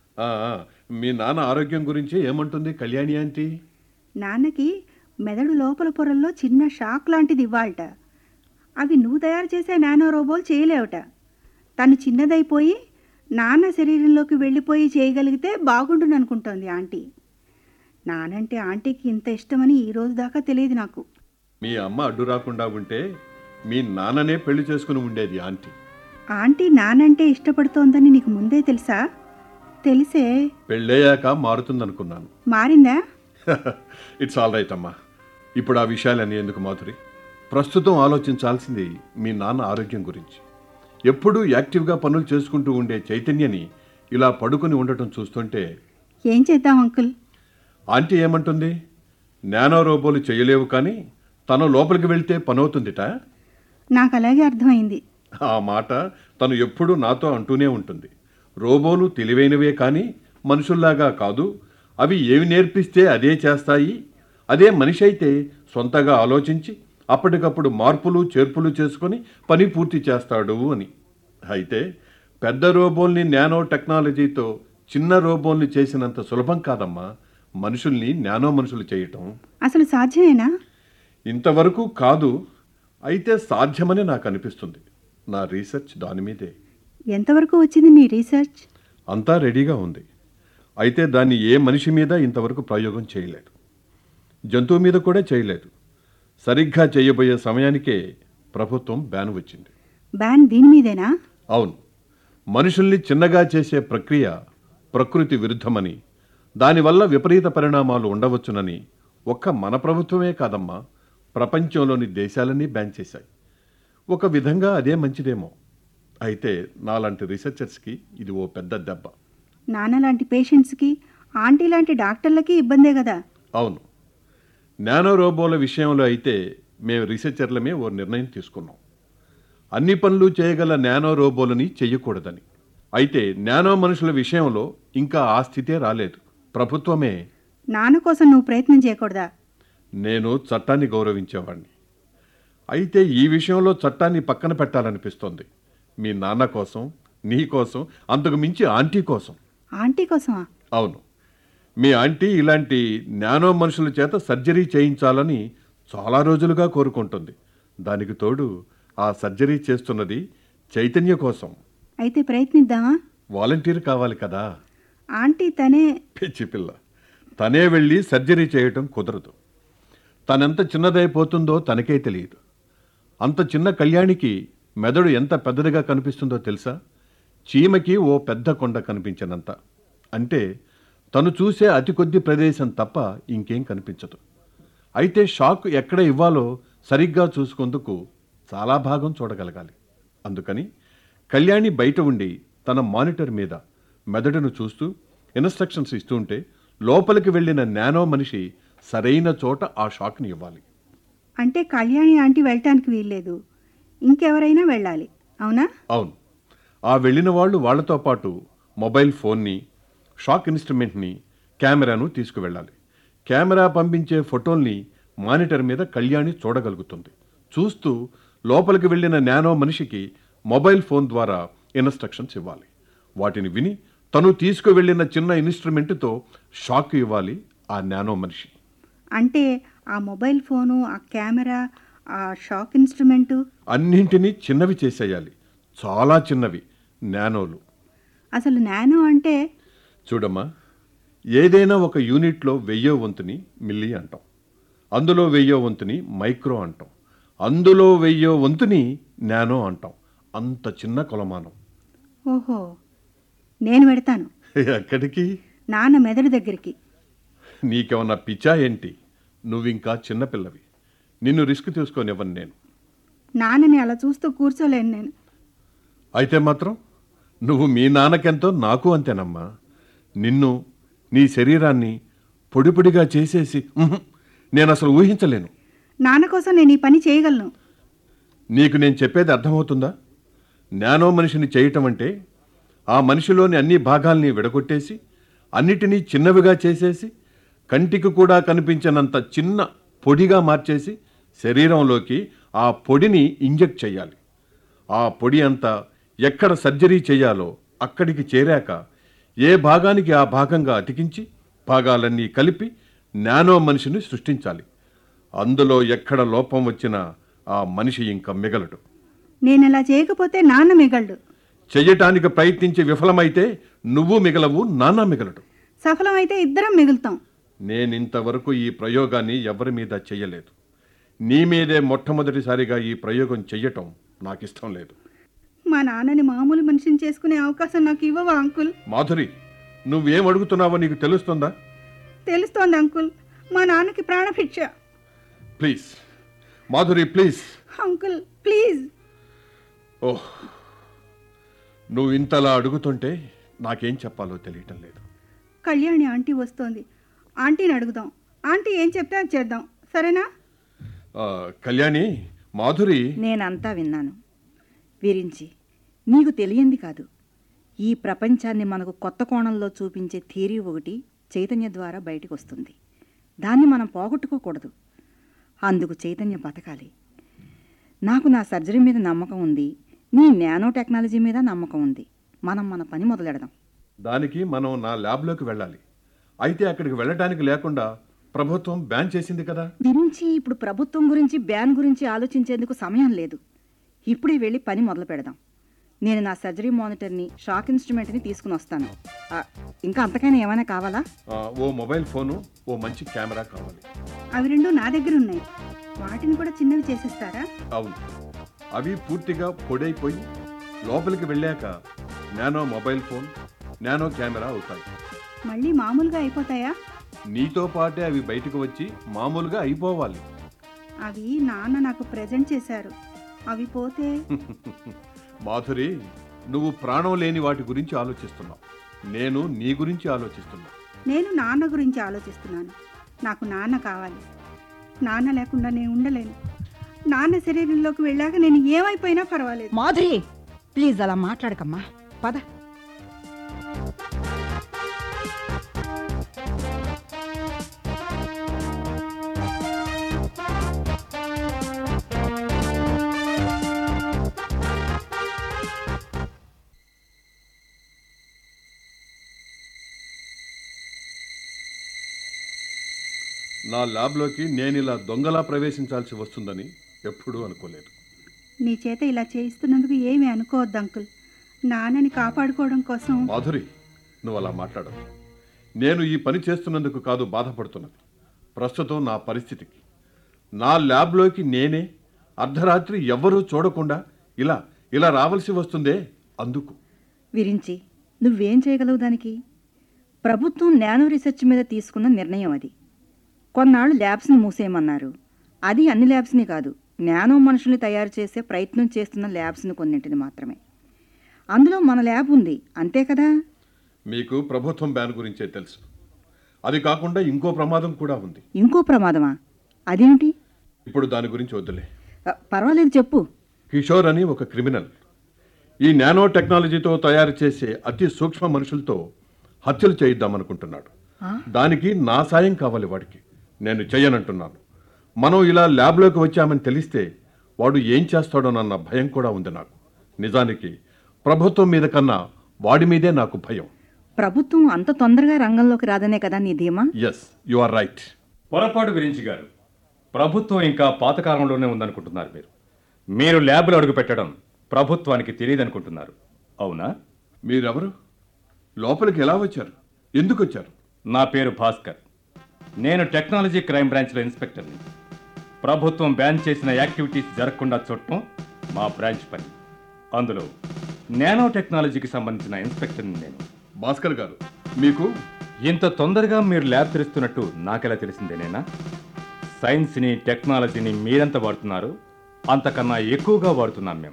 మీ నాన్న ఆరోగ్యం గురించి ఏమంటుంది కళ్యాణి ఆంటీ? నాన్నకి మెదడు లోపల పొరల్లో చిన్న షాక్ లాంటిది ఇవ్వాలట. అవి నువ్వు తయారు చేసే నానో రోబోలు చేయలేవట. తను చిన్నదైపోయి నాన్న శరీరంలోకి వెళ్ళిపోయి చేయగలిగితే బాగుంటుంది అనుకుంటోంది ఆంటీ. నానంటే ఆంటీకి ఇంత ఇష్టమని ఈ రోజు దాకా తెలియదు నాకు. మీ అమ్మ అడ్డు రాకుండా ఉంటే మీ నాన్ననే పెళ్లి చేసుకుని ఉండేది ఆంటీ. ఆంటీ నానంటే ఇష్టపడుతోందని నీకు ముందే తెలుసా? తెలిసే పెళ్ళయ్యాక మారుతుందనుకున్నాను. మారిందా? ఇట్స్ ఆల్ రైట్ అమ్మా. ఇప్పుడు ఆ విషయాలన్నీ ఎందుకు మాధురి? ప్రస్తుతం ఆలోచించాల్సింది మీ నాన్న ఆరోగ్యం గురించి. ఎప్పుడూ యాక్టివ్గా పనులు చేసుకుంటూ ఉండే చైతన్యని ఇలా పడుకుని ఉండటం చూస్తుంటే. ఏం చేద్దాం అంకుల్? ఆంటీ ఏమంటుంది? నానో రోబోలు చేయలేవు, కానీ తను లోపలికి వెళ్తే పనవుతుందిట. నాకు అలాగే అర్థమైంది. ఆ మాట తను ఎప్పుడూ నాతో అంటూనే ఉంటుంది. రోబోలు తెలివైనవే కానీ మనుషుల్లాగా కాదు, అవి ఏమి నేర్పిస్తే అదే చేస్తాయి, అదే మనిషి అయితే సొంతగా ఆలోచించి అప్పటికప్పుడు మార్పులు చేర్పులు చేసుకొని పని పూర్తి చేస్తాడు అని. అయితే పెద్ద రోబోల్ని నానో టెక్నాలజీతో చిన్న రోబోల్ని చేసినంత సులభం కాదమ్మా మనుషుల్ని నానో మనుషులు చేయటం. అసలు సాధ్యమేనా? ఇంతవరకు కాదు, అయితే సాధ్యమని నాకు అనిపిస్తుంది. నా రీసెర్చ్ దాని మీదే. ఎంతవరకు వచ్చింది నీ రీసెర్చ్? అంతా రెడీగా ఉంది. అయితే దాన్ని ఏ మనిషి మీద ఇంతవరకు ప్రయోగం చేయలేదు, జంతువు మీద కూడా చేయలేదు. సరిగ్గా చేయబోయే సమయానికే ప్రభుత్వం బ్యాన్ వచ్చింది. బ్యాన్ దీని మీదేనా? అవును. మనుషుల్ని చిన్నగా చేసే ప్రక్రియ ప్రకృతి విరుద్ధమని, దానివల్ల విపరీత పరిణామాలు ఉండవచ్చునని ఒక్క మన ప్రభుత్వమే కాదమ్మా, ప్రపంచంలోని దేశాలన్నీ బ్యాన్ చేశాయి. ఒక విధంగా అదే మంచిదేమో. అయితే నాలాంటి రీసెర్చర్స్కి ఇది ఓ పెద్ద దెబ్బ. నాన్న లాంటి పేషెంట్స్కి, ఆంటీ లాంటి డాక్టర్లకి ఇబ్బందే కదా. అవును, నానో రోబోల విషయంలో అయితే మేము రీసెర్చర్లమే ఓ నిర్ణయం తీసుకున్నాం. అన్ని పనులు చేయగల నానో రోబోలని చెయ్యకూడదని. అయితే నానో మనుషుల విషయంలో ఇంకా ఆ స్థితే రాలేదు. ప్రభుత్వమే. నాన్న కోసం నువ్వు ప్రయత్నం చేయకూడదా? నేను చట్టాన్ని గౌరవించేవాడిని. అయితే ఈ విషయంలో చట్టాన్ని పక్కన పెట్టాలనిపిస్తోంది. మీ నాన్న కోసం, నీ కోసం, అంతకు మించి ఆంటీ కోసం. ఆంటీ కోసమా? అవును, మీ ఆంటీ ఇలాంటి నానో మనుషుల చేత సర్జరీ చేయించాలని చాలా రోజులుగా కోరుకుంటుంది. దానికి తోడు ఆ సర్జరీ చేస్తున్నది చైతన్య కోసం. అయితే ప్రయత్నిద్దామా? వాలంటీర్ కావాలి కదా. ఆంటీ తనే. పిచ్చి పిల్ల, తనే వెళ్ళి సర్జరీ చేయటం కుదరదు. తనెంత చిన్నదైపోతుందో తనకే తెలియదు. అంత చిన్న కళ్యాణికి మెదడు ఎంత పెద్దదిగా కనిపిస్తుందో తెలుసా? చీమకి ఓ పెద్ద కొండ కనిపించినంత. అంటే తను చూసే అతి కొద్ది ప్రదేశం తప్ప ఇంకేం కనిపించదు. అయితే షాక్ ఎక్కడ ఇవ్వాలో సరిగ్గా చూసుకుందుకు చాలా భాగం చూడగలగాలి. అందుకని కళ్యాణి బయట ఉండి తన మానిటర్ మీద మెదడును చూస్తూ ఇన్స్ట్రక్షన్స్ ఇస్తుంటే లోపలికి వెళ్ళిన నానో మనిషి సరైన చోట ఆ షాక్ని ఇవ్వాలి. అంటే కళ్యాణి ఆంటీ వెళ్ళటానికి వీల్లేదు, ఇంకెవరైనా వెళ్ళాలి, అవునా? అవును, ఆ వెళ్ళిన వాళ్ళు వాళ్లతో పాటు మొబైల్ ఫోన్ని, షాక్ ఇన్స్ట్రుమెంట్ని, కెమెరాను తీసుకువెళ్ళాలి. కెమెరా పంపించే ఫోటోల్ని మానిటర్ మీద కళ్యాణి చూడగలుగుతుంది. చూస్తూ లోపలికి వెళ్ళిన నానో మనిషికి మొబైల్ ఫోన్ ద్వారా ఇన్స్ట్రక్షన్స్ ఇవ్వాలి. వాటిని విని తను తీసుకువెళ్ళిన చిన్న ఇన్స్ట్రుమెంట్తో షాక్ ఇవ్వాలి ఆ నానో మనిషి. అంటే ఆ మొబైల్ ఫోను, ఆ కెమెరా, ఆ షాక్ ఇన్స్ట్రుమెంటు అన్నింటినీ చిన్నవి చేసేయాలి. చాలా చిన్నవి, నానోలు. అసలు నానో అంటే? చూడమ్మా, ఏదైనా ఒక యూనిట్లో వెయ్యో వంతుని మిల్లీ అంటాం. అందులో వెయ్యో వంతుని మైక్రో అంటాం. అందులో వెయ్యో వంతుని నానో అంటాం. అంత చిన్న కొలమానం. ఓహో, నేను పెడతాను. ఎక్కడికి? నాన్న మెదడు దగ్గరికి. నీకేమన్నా పిచ్చా ఏంటి? నువ్వింకా చిన్నపిల్లవి. నిన్ను రిస్క్ తీసుకోనివ్వను నేను. నాన్నని అలా చూస్తూ కూర్చోలేను నేను. అయితే మాత్రం నువ్వు మీ నాన్నకెంతో నాకు అంతేనమ్మా. నిన్ను, నీ శరీరాన్ని పొడి పొడిగా చేసేసి ఉహుం, నేను అసలు ఊహించలేను. నాన్న కోసం నేను ఈ పని చేయగలను. నీకు నేను చెప్పేది అర్థమవుతుందా? నానో మనిషిని చేయటం అంటే ఆ మనిషిలోని అన్ని భాగాల్ని విడగొట్టేసి అన్నిటినీ చిన్నవిగా చేసేసి కంటికి కూడా కనిపించనంత చిన్న పొడిగా మార్చేసి శరీరంలోకి ఆ పొడిని ఇంజెక్ట్ చేయాలి. ఆ పొడి అంతా ఎక్కడ సర్జరీ చేయాలో అక్కడికి చేరాక ఏ భాగానికి ఆ భాగంగా అతికించి భాగాలన్నీ కలిపి నానో మనిషిని సృష్టించాలి. అందులో ఎక్కడ లోపం వచ్చినా ఆ మనిషి ఇంకా మిగలడు. నేను ఇలా చేయకపోతే నాన్న మిగలడు. చెయ్యటానికి ప్రయత్నించి విఫలమైతే నువ్వు మిగలవు, నాన్న మిగలడు. సఫలమైతే ఇద్దరం మిగులుతాం. నేనింతవరకు ఈ ప్రయోగాన్ని ఎవరి మీద చెయ్యలేదు. నీ మీదే మొట్టమొదటిసారిగా ఈ ప్రయోగం చెయ్యటం నాకు ఇష్టం లేదు. మా నాన్నని మామూలు మనిషిని చేసుకునే అవకాశం నాకు ఇవ్వవా అంకుల్? మాధురి, నువ్వేం అడుగుతున్నావో నీకు తెలుస్తుందా? తెలుస్తోంది అంకుల్, మా నాన్నకి ప్రాణభిక్ష. Please Madhuri, please. Uncle please. Oh, నువ్వు ఇంతలా అడుగుతుంటే నాకేం చెప్పాలో తెలియటం లేదు. కళ్యాణి ఆంటీ వస్తోంది, ఆంటీని అడుగుదాం. ఆంటీ ఏం చెప్తే అది చేద్దాం, సరేనా? ఆ, కళ్యాణి, మాధురి. నేనంతా విన్నాను. విరించి నీకు తెలియంది కాదు. ఈ ప్రపంచాన్ని మనకు కొత్త కోణంలో చూపించే థియరీ ఒకటి చైతన్య ద్వారా బయటకు వస్తుంది. దాన్ని మనం పోగొట్టుకోకూడదు. అందుకు చైతన్య బతకాలి. నాకు నా సర్జరీ మీద నమ్మకం ఉంది, నీ నానో టెక్నాలజీ మీద నమ్మకం ఉంది. మనం మన పని మొదలెడదాం. దానికి మనం నా ల్యాబ్లోకి వెళ్ళాలి. అయితే అక్కడికి వెళ్ళటానికి లేకుండా ప్రభుత్వం బ్యాన్ చేసింది కదా. విరించి ఇప్పుడు ప్రభుత్వం గురించి, బ్యాన్ గురించి ఆలోచించేందుకు సమయం లేదు. ఇప్పుడే వెళ్ళి పని మొదలు పెడదాం. నేను నా సర్జరీ మానిటర్ని, షాక్ ఇన్స్ట్రుమెంట్ని తీసుకుని వస్తాను. ఆ, ఇంకా అంతకైనా ఏమైనా కావాలా? ఆ, ఓ మొబైల్ ఫోను, ఓ మంచి కెమెరా కావాలి. అవి రెండు నా దగ్గర ఉన్నాయి. వాటిని కూడా చిన్నవి చేసేస్తారా? అవును, అవి పూర్తిగా పొడైపోయి లోపలికి వెళ్ళాక nano mobile phone, nano camera అవుతాయి. మళ్ళీ మామూలుగా అయిపోతాయా? నీతో పాటే అవి బయటకు వచ్చి మామూలుగా అయిపోవాలి. అవి నాన్న నాకు ప్రెజెంట్ చేశారు. అవి పోతే? మాధురి, నువ్వు ప్రాణం లేని వాటి గురించి ఆలోచిస్తున్నావు. నేను నీ గురించి ఆలోచిస్తున్నా. నేను నాన్న గురించి ఆలోచిస్తున్నాను. నాకు నాన్న కావాలి. నాన్న లేకుండా నేను ఉండలేను. నాన్న శరీరంలోకి వెళ్ళాక నేను ఏమైపోయినా పర్వాలేదు. మాధురి, ప్లీజ్ అలా మాట్లాడకమ్మా. పద. నా ల్యాబ్లోకి నేను ఇలా దొంగలా ప్రవేశించాల్సి వస్తుందని ఎప్పుడూ అనుకోలేదు. నీ చేత ఇలా చేయిస్తున్నందుకు ఏమీ అనుకోవద్దు అంకుల్. నాన్నని కాపాడుకోవడం కోసం. మాధురి, నువ్వు అలా మాట్లాడవు. నేను ఈ పని చేస్తున్నందుకు కాదు బాధపడుతున్నది, ప్రస్తుతం నా పరిస్థితికి. నా ల్యాబ్లోకి నేనే అర్ధరాత్రి ఎవ్వరూ చూడకుండా ఇలా ఇలా రావాల్సి వస్తుందే, అందుకు. విరించి, నువ్వేం చేయగలవు దానికి? ప్రభుత్వం నానో రీసెర్చ్ మీద తీసుకున్న నిర్ణయం అది. కొన్నాళ్ళు ల్యాబ్స్ని మూసేయమన్నారు. అది అన్ని ల్యాబ్స్ని కాదు, నానో మనుషుల్ని తయారు చేసే ప్రయత్నం చేస్తున్న ల్యాబ్స్ని కొన్నింటిని మాత్రమే. అందులో మన ల్యాబ్ ఉంది, అంతే కదా? మీకు ప్రభుత్వం బ్యాన్ గురించే తెలుసు. అది కాకుండా ఇంకో ప్రమాదం కూడా ఉంది. ఇంకో ప్రమాదమా? అదేమిటి? ఇప్పుడు దాని గురించి వద్దులే. అ, పర్వాలేదు, చెప్పు. కిషోర్ అని ఒక క్రిమినల్ ఈ నానో టెక్నాలజీతో తయారు చేసే అతి సూక్ష్మ మనుషులతో హత్యలు చేయిద్దామనుకుంటున్నాడు. దానికి నా సాయం కావాలి వాడికి. నేను చెయ్యనంటున్నాను. మనం ఇలా ల్యాబ్లోకి వచ్చామని తెలిస్తే వాడు ఏం చేస్తాడోనన్న భయం కూడా ఉంది నాకు. నిజానికి ప్రభుత్వం మీద కన్నా వాడి మీదే నాకు భయం. ప్రభుత్వం అంత తొందరగా రంగంలోకి రాదనే కదా నీ ధీమా? Yes, you are right. పొరపాటు విరించి గారు, ప్రభుత్వం ఇంకా పాతకాలంలోనే ఉందనుకుంటున్నారు మీరు. మీరు ల్యాబ్లో అడుగు పెట్టడం ప్రభుత్వానికి తెలియదనుకుంటున్నారు, అవునా? మీరెవరు? లోపలికి ఎలా వచ్చారు? ఎందుకు వచ్చారు? నా పేరు భాస్కర్. నేను టెక్నాలజీ క్రైమ్ బ్రాంచ్లో ఇన్స్పెక్టర్ని. ప్రభుత్వం బ్యాన్ చేసిన యాక్టివిటీస్ జరగకుండా చూడటం మా బ్రాంచ్ పని. అందులో నానో టెక్నాలజీకి సంబంధించిన ఇన్స్పెక్టర్ని నేను. భాస్కర్ గారు, మీకు ఇంత తొందరగా మీరు ల్యాబ్ తెరుస్తున్నట్టు నాకెలా తెలిసిందేనేనా? సైన్స్ని, టెక్నాలజీని మీరెంత వాడుతున్నారు అంతకన్నా ఎక్కువగా వాడుతున్నాం మేము.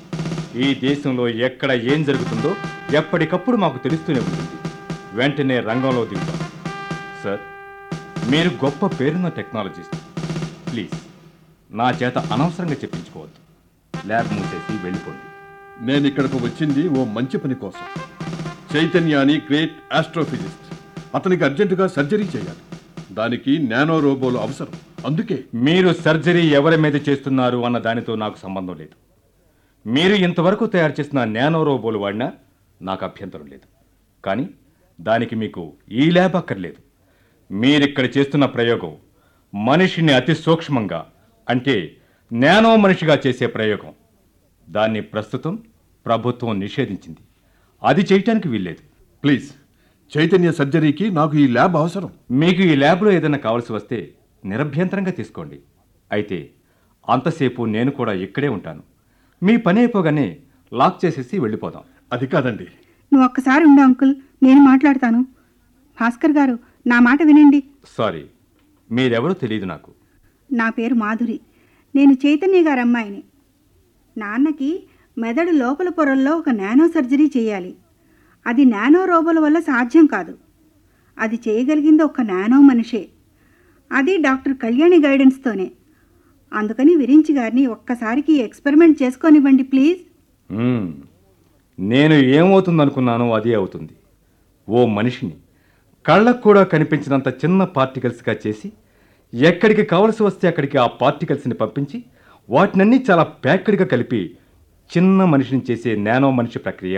ఈ దేశంలో ఎక్కడ ఏం జరుగుతుందో ఎప్పటికప్పుడు మాకు తెలుస్తూనే ఉంటుంది. వెంటనే రంగంలో దిగుతాం. సార్, మీరు గొప్ప పేరున్న టెక్నాలజిస్ట్. ప్లీజ్ నా చేత అనవసరంగా చెప్పించుకోవద్దు. ల్యాబ్ మూసేసి వెళ్ళిపోండి. నేను ఇక్కడకు వచ్చింది ఓ మంచి పని కోసం. చైతన్య అని గ్రేట్ ఆస్ట్రోఫిజిస్ట్, అతనికి అర్జెంటుగా సర్జరీ చేయాలి. దానికి నానో రోబోలు అవసరం. అందుకే. మీరు సర్జరీ ఎవరి మీద చేస్తున్నారు అన్న దానితో నాకు సంబంధం లేదు. మీరు ఇంతవరకు తయారు చేసిన నానో రోబోలు వాడినా నాకు అభ్యంతరం లేదు. కానీ దానికి మీకు ఈ ల్యాబ్ అక్కర్లేదు. మీరిక్కడ చేస్తున్న ప్రయోగం మనిషిని అతి సూక్ష్మంగా, అంటే నానో మనిషిగా చేసే ప్రయోగం. దాన్ని ప్రస్తుతం ప్రభుత్వం నిషేధించింది. అది చేయటానికి వీల్లేదు. ప్లీజ్, చైతన్య సర్జరీకి నాకు ఈ ల్యాబ్ అవసరం. మీకు ఈ ల్యాబ్లో ఏదైనా కావాల్సి వస్తే నిరభ్యంతరంగా తీసుకోండి. అయితే అంతసేపు నేను కూడా ఇక్కడే ఉంటాను. మీ పని అయిపోగానే లాక్ చేసేసి వెళ్ళిపోదాం. అది కాదండి. నువ్వు ఒక్కసారి ఉండు అంకుల్, నేను మాట్లాడతాను. భాస్కర్ గారు, నా మాట వినండి. సారీ, మీరెవరో తెలియదు నాకు. నా పేరు మాధురి. నేను చైతన్య గారి అమ్మాయిని. నాన్నకి మెదడు లోపల పొరల్లో ఒక నానో సర్జరీ చేయాలి. అది నానో రోబోల వల్ల సాధ్యం కాదు. అది చేయగలిగింది ఒక నానో మనిషే. అది డాక్టర్ కళ్యాణి గైడెన్స్తోనే. అందుకని విరించి గారిని ఒక్కసారికి ఎక్స్పెరిమెంట్ చేసుకోనివ్వండి ప్లీజ్. మ్మ్. నేను ఏమవుతుందనుకున్నానో అదే అవుతుంది. ఓ మనిషిని కళ్ళకు కూడా కనిపించినంత చిన్న పార్టికల్స్గా చేసి ఎక్కడికి కావలసి వస్తే అక్కడికి ఆ పార్టికల్స్ని పంపించి వాటినన్నీ చాలా ప్యాక్డ్గా కలిపి చిన్న మనిషిని చేసే నానో మనిషి ప్రక్రియ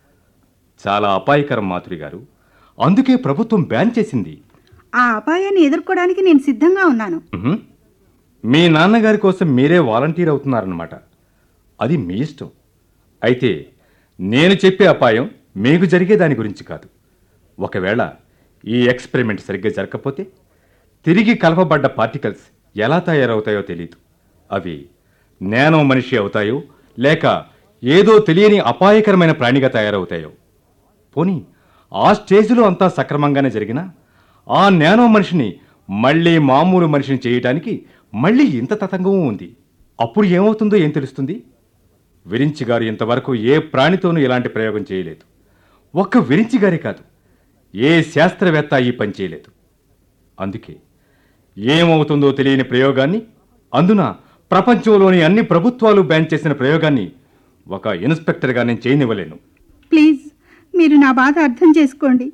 చాలా అపాయకరం మాధురి గారు. అందుకే ప్రభుత్వం బ్యాన్ చేసింది. ఆ అపాయాన్ని ఎదుర్కోవడానికి నేను సిద్ధంగా ఉన్నాను. మ్మ్. మీ నాన్నగారి కోసం మీరే వాలంటీర్ అవుతున్నారన్నమాట. అది మీ ఇష్టం. అయితే నేను చెప్పే అపాయం మీకు జరిగే దాని గురించి కాదు. ఒకవేళ ఈ ఎక్స్పెరిమెంట్ సరిగ్గా జరగకపోతే తిరిగి కలపబడ్డ పార్టికల్స్ ఎలా తయారవుతాయో తెలియదు. అవి నానో మనిషి అవుతాయో లేక ఏదో తెలియని అపాయకరమైన ప్రాణిగా తయారవుతాయో. పోనీ ఆ స్టేజ్లో అంతా సక్రమంగానే జరిగినా ఆ నానో మనిషిని మళ్ళీ మామూలు మనిషిని చేయటానికి మళ్ళీ ఇంత తతంగం ఉంది. అప్పుడు ఏమవుతుందో ఏం తెలుస్తుంది? విరించి గారు ఇంతవరకు ఏ ప్రాణితోనూ ఇలాంటి ప్రయోగం చేయలేదు. ఒక్క విరించి గారే కాదు, ఏ శాస్త్రవేత్త ఈ పని చేయలేదు. అందుకే ఏమవుతుందో తెలియని ప్రయోగాన్ని, అందున ప్రపంచంలోని అన్ని ప్రభుత్వాలు బ్యాన్ చేసిన ప్రయోగాన్ని ఒక ఇన్స్పెక్టర్గా నేను చేయనివ్వలేను. ప్లీజ్, మీరు నా బాధ అర్థం చేసుకోండి.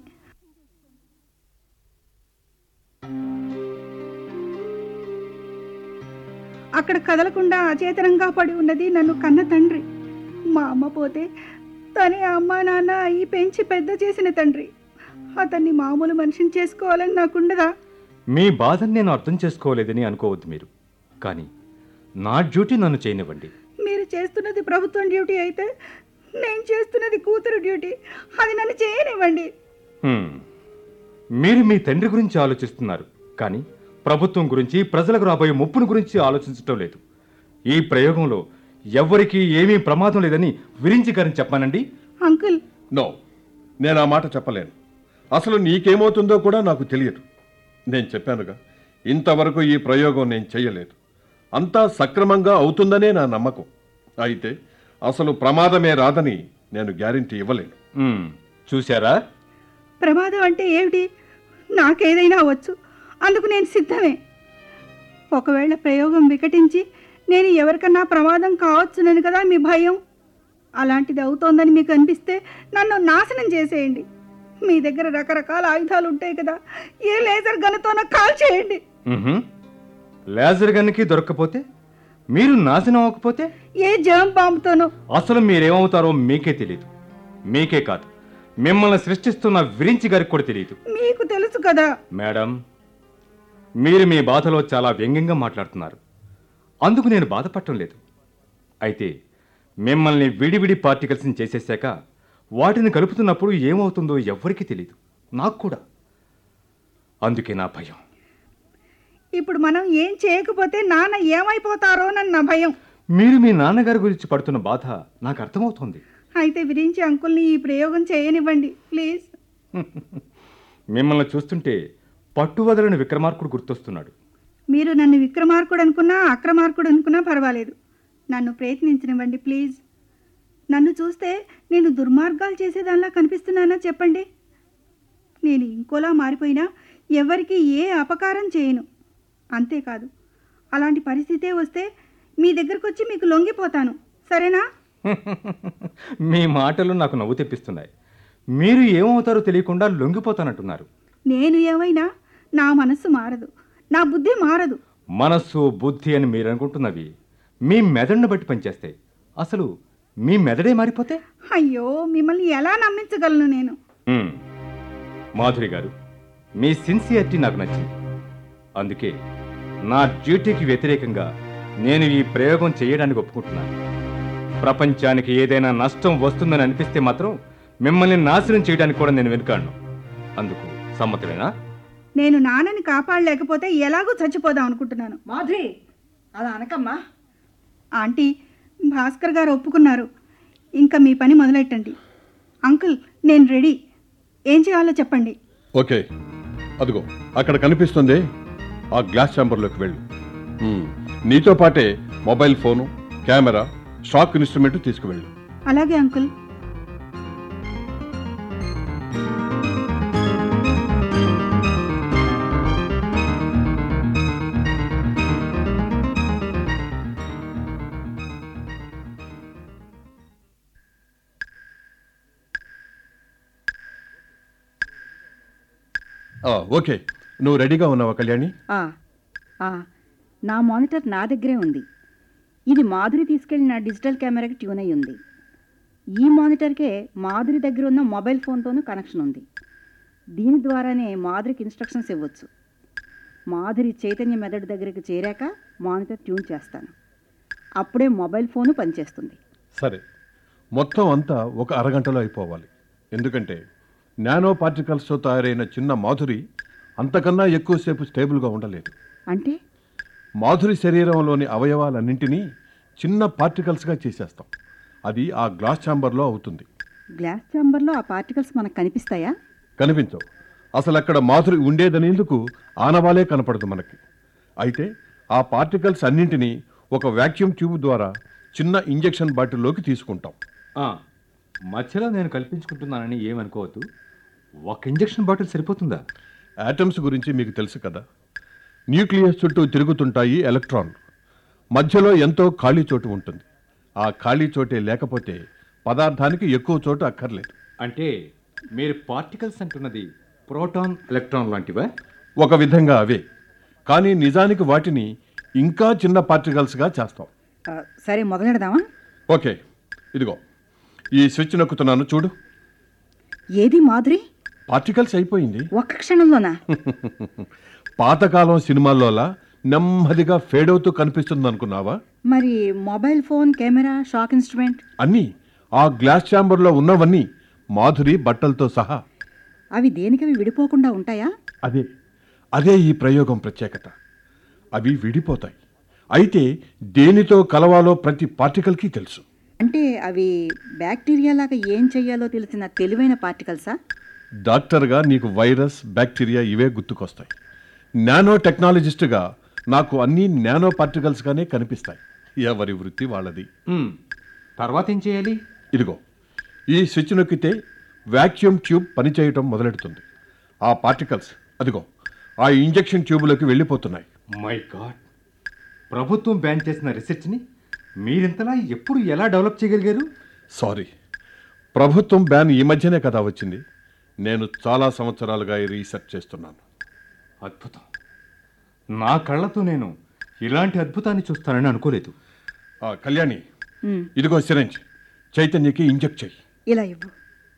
అక్కడ కదలకుండా అచేతనంగా పడి ఉన్నది నన్ను కన్న తండ్రి. మా అమ్మ పోతే తనే అమ్మ నాన్న అయి పెంచి పెద్ద చేసిన తండ్రి. అతన్ని మామూలు మనిషిని చేసుకోవాలని నాకుండదా? మీ బాధను నేను అర్థం చేసుకోలేదని అనుకోవద్దు మీరు. కానీ నా డ్యూటీ నన్ను చేయనివ్వండి. మీరు చేస్తున్నది ప్రభుత్వం డ్యూటీ అయితే నేను చేస్తున్నది కూతురు డ్యూటీ. అది నన్ను చేయనివ్వండి. హ్మ్. మీరు మీ తండ్రి గురించి ఆలోచిస్తున్నారు, కానీ ప్రభుత్వం గురించి, ప్రజలకు రాబోయే ముప్పును గురించి ఆలోచించటం లేదు. ఈ ప్రయోగంలో ఎవ్వరికీ ఏమీ ప్రమాదం లేదని విరించి గారిని చెప్పానండి. అంకుల్, నో, నేను ఆ మాట చెప్పలేను. అసలు నీకేమవుతుందో కూడా నాకు తెలియదు. నేను చెప్పానుగా, ఇంతవరకు ఈ ప్రయోగం నేను చెయ్యలేదు. అంతా సక్రమంగా అవుతుందనే నా నమ్మకం. అయితే అసలు ప్రమాదమే రాదని నేను గ్యారెంటీ ఇవ్వలేను. హ్మ్. చూశారా? ప్రమాదం అంటే ఏమిటి? నాకేదైనా అవ్వచ్చు, అందుకు నేను సిద్ధమే. ఒకవేళ ప్రయోగం వికటించి నేను ఎవరికన్నా ప్రమాదం కావచ్చునని కదా మీ భయం. అలాంటిది అవుతోందని మీకు అనిపిస్తే నన్ను నాశనం చేసేయండి. మీ దగ్గర రకరకాల ఆయుధాలు ఉంటాయి కదా, ఏ లేజర్ గన్తోనో కాల్ చేయండి. లేజర్ గన్కి దొరక్కపోతే, మీరు నాశనం అవ్వకపోతే, ఏ జర్మ్ బాంబుతోనో. అసలు మీరేమవుతారో మీకే తెలియదు. మీకే కాదు, మిమ్మల్ని సృష్టిస్తున్న విరించి గారికి కూడా తెలియదు. మీకు తెలుసు కదా. మేడం, మీరు మీ బాధలో చాలా వ్యంగ్యంగా మాట్లాడుతున్నారు. అందుకు నేను బాధపడటం లేదు. అయితే మిమ్మల్ని విడివిడి పార్టికల్స్ని చేసేసాక వాటిని కలుపుతున్నప్పుడు ఏమవుతుందో ఎవ్వరికీ తెలియదు, నాకు కూడా. అందుకే నా భయం. ఇప్పుడు మనం ఏం చేయకపోతే నాన్న ఏమైపోతారోనన్న నా భయం. మీరు మీ నాన్నగారి గురించి పడుతున్న బాధ నాకు అర్థమవుతుంది. అయితే విరించి అంకుల్ని ఈ ప్రయోగం చేయనివ్వండి ప్లీజ్. మిమ్మల్ని చూస్తుంటే పట్టువదలని విక్రమార్కుడు గుర్తొస్తున్నాడు. మీరు నన్ను విక్రమార్కుడు అనుకున్నా అక్రమార్కుడు అనుకున్నా పర్వాలేదు, నన్ను ప్రయత్నించనివ్వండి ప్లీజ్. నన్ను చూస్తే నేను దుర్మార్గాలు చేసేదానిలా కనిపిస్తున్నానా చెప్పండి? నేను ఇంకోలా మారిపోయినా ఎవరికి ఏ అపకారం చేయను. అంతేకాదు, అలాంటి పరిస్థితే వస్తే మీ దగ్గరకు వచ్చి మీకు లొంగిపోతాను, సరేనా? మీ మాటలు నాకు నవ్వు తెప్పిస్తున్నాయి. మీరు ఏమవుతారో తెలియకుండా లొంగిపోతానంటున్నారు. నేను ఏమైనా నా మనస్సు మారదు, నా బుద్ధి మారదు. మనస్సు, బుద్ధి అని మీరు అనుకుంటున్నవి మీ మెదడును బట్టి పనిచేస్తాయి. అసలు మీ మెదడే మారిపోతే? అయ్యో, మిమ్మల్ని ఎలా నమ్మించగలను నేను? హ్మ్. మాధురి గారు, మీ సిన్సియారిటీ నాకు నచ్చింది. అందుకే నా డ్యూటీకి వ్యతిరేకంగా నేను ఈ ప్రయోగం చేయడానికి ఒప్పుకుంటున్నాను. ప్రపంచానికి ఏదైనా నష్టం వస్తుందని అనిపిస్తే మాత్రం మిమ్మల్ని నాశనం చేయడానికి కూడా నేను వెనుకాడను. అందుకు సమ్మతమేనా? నేను నాన్నని కాపాడలేకపోతే ఎలాగూ చచ్చిపోదాం అనుకుంటున్నాను. మాధురి, అలా అనకమ్మా. ఆంటీ, భాస్కర్ గారు ఒప్పుకున్నారు. ఇంకా మీ పని మొదలెట్టండి. అంకుల్, నేను రెడీ. ఏం చేయాలో చెప్పండి. ఓకే, అదిగో అక్కడ కనిపిస్తుంది, ఆ గ్లాస్ ఛాంబర్లోకి వెళ్ళు. హ్మ్. నీతో పాటే mobile phone, camera, shock instrument తీసుకువెళ్ళు. అలాగే అంకుల్. ఓకే, నువ్వు రెడీగా ఉన్నావా కళ్యాణి? నా మానిటర్ నా దగ్గరే ఉంది. ఇది మాధురి తీసుకెళ్ళిన డిజిటల్ కెమెరాకి ట్యూన్ అయి ఉంది. ఈ మానిటర్కే మాధురి దగ్గర ఉన్న మొబైల్ ఫోన్తోనూ కనెక్షన్ ఉంది. దీని ద్వారానే మాధురికి ఇన్స్ట్రక్షన్స్ ఇవ్వచ్చు. మాధురి చైతన్య మెదడు దగ్గరికి చేరాక మానిటర్ ట్యూన్ చేస్తాను. అప్పుడే మొబైల్ ఫోను పనిచేస్తుంది. సరే, మొత్తం అంతా ఒక అరగంటలో అయిపోవాలి. ఎందుకంటే నానో పార్టికల్స్తో తయారైన చిన్న మాధురి అంతకన్నా ఎక్కువసేపు స్టేబుల్గా ఉండలేదు. అంటే మాధురి శరీరంలోని అవయవాలన్నింటినీ చిన్న పార్టికల్స్గా చేసేస్తాం. అది ఆ గ్లాస్ ఛాంబర్లో అవుతుంది. గ్లాస్ ఛాంబర్లో ఆ పార్టికల్స్ మనకు కనిపిస్తాయా? కనిపించవు. అసలు అక్కడ మాధురి ఉండేదనేందుకు ఆనవాలే కనపడదు మనకి. అయితే ఆ పార్టికల్స్ అన్నింటినీ ఒక వ్యాక్యూమ్ ట్యూబ్ ద్వారా చిన్న ఇంజెక్షన్ బాటిల్లోకి తీసుకుంటాం. మధ్యలో నేను కల్పించుకుంటున్నానని ఏమనుకోవద్దు. ఒక ఇంజెక్షన్ బాటిల్ సరిపోతుందా? యాటమ్స్ గురించి మీకు తెలుసు కదా. న్యూక్లియస్ చుట్టూ తిరుగుతుంటాయి ఎలక్ట్రాన్లు. మధ్యలో ఎంతో ఖాళీ చోటు ఉంటుంది. ఆ ఖాళీ చోటే లేకపోతే పదార్థానికి ఎక్కువ చోటు అక్కర్లేదు. అంటే మీరు పార్టికల్స్ అంటున్నది ప్రోటాన్, ఎలక్ట్రాన్ లాంటివా? ఒక విధంగా అవే, కానీ నిజానికి వాటిని ఇంకా చిన్న పార్టికల్స్గా చేస్తాం. ఆ, సరే మొదలెడదామా? ఓకే, ఇదిగో ఈ స్విచ్ నొక్కుతున్నాను చూడు. ఏది మాధురి? పార్టికల్స్ అయిపోయింది. ఒక్క క్షణంలోనా? పాతకాలం సినిమాల్లోలా నెమ్మదిగా ఫేడ్ అవుతూ కనిపిస్తుంది అనుకున్నావా? మరి mobile phone, camera, shock instrument అన్నీ ఆ గ్లాస్ ఛాంబర్లో ఉన్నవన్నీ మాధురి బట్టలతో సహా. అవి దేనికవి విడిపోకుండా ఉంటాయా? అదే అదే ఈ ప్రయోగం ప్రత్యేకత. అవి విడిపోతాయి. అయితే దేనితో కలవాలో ప్రతి పార్టికల్కి తెలుసు. అంటే అవి బ్యాక్టీరియా లాగా ఏం చెయ్యాలో తెలిసిన తెలివైన పార్టికల్సా? డాక్టర్గా నీకు వైరస్, బ్యాక్టీరియా ఇవే గుర్తుకొస్తాయి. నానో టెక్నాలజిస్ట్గా నాకు అన్నీ నానో పార్టికల్స్గానే కనిపిస్తాయి. ఎవరి వృత్తి వాళ్ళది. మ్మ్. తర్వాత ఏం చేయాలి? ఇదిగో ఈ స్విచ్ నొక్కితే వాక్యూమ్ ట్యూబ్ పనిచేయటం మొదలెడుతుంది. ఆ పార్టికల్స్ అదిగో ఆ ఇంజెక్షన్ ట్యూబ్లోకి వెళ్ళిపోతున్నాయి. మై గాడ్, ప్రభుత్వం బ్యాన్ చేసిన రీసెర్చ్ని మీరింతలా ఎప్పుడు ఎలా డెవలప్ చేయగలిగారు? సారీ, ప్రభుత్వం బ్యాన్ ఈ మధ్యనే కదా వచ్చింది. నేను చాలా సంవత్సరాలుగా ఈ రీసెర్చ్ చేస్తున్నాను. అద్భుతం. నా కళ్ళతో నేను ఇలాంటి అద్భుతాన్ని చూస్తానని అనుకోలేదు. ఆ, కళ్యాణి, ఉమ్, ఇదిగో సిరంజ్, చైతన్యకి ఇంజెక్ట్ చెయ్యి. ఇలా ఇవ్వు.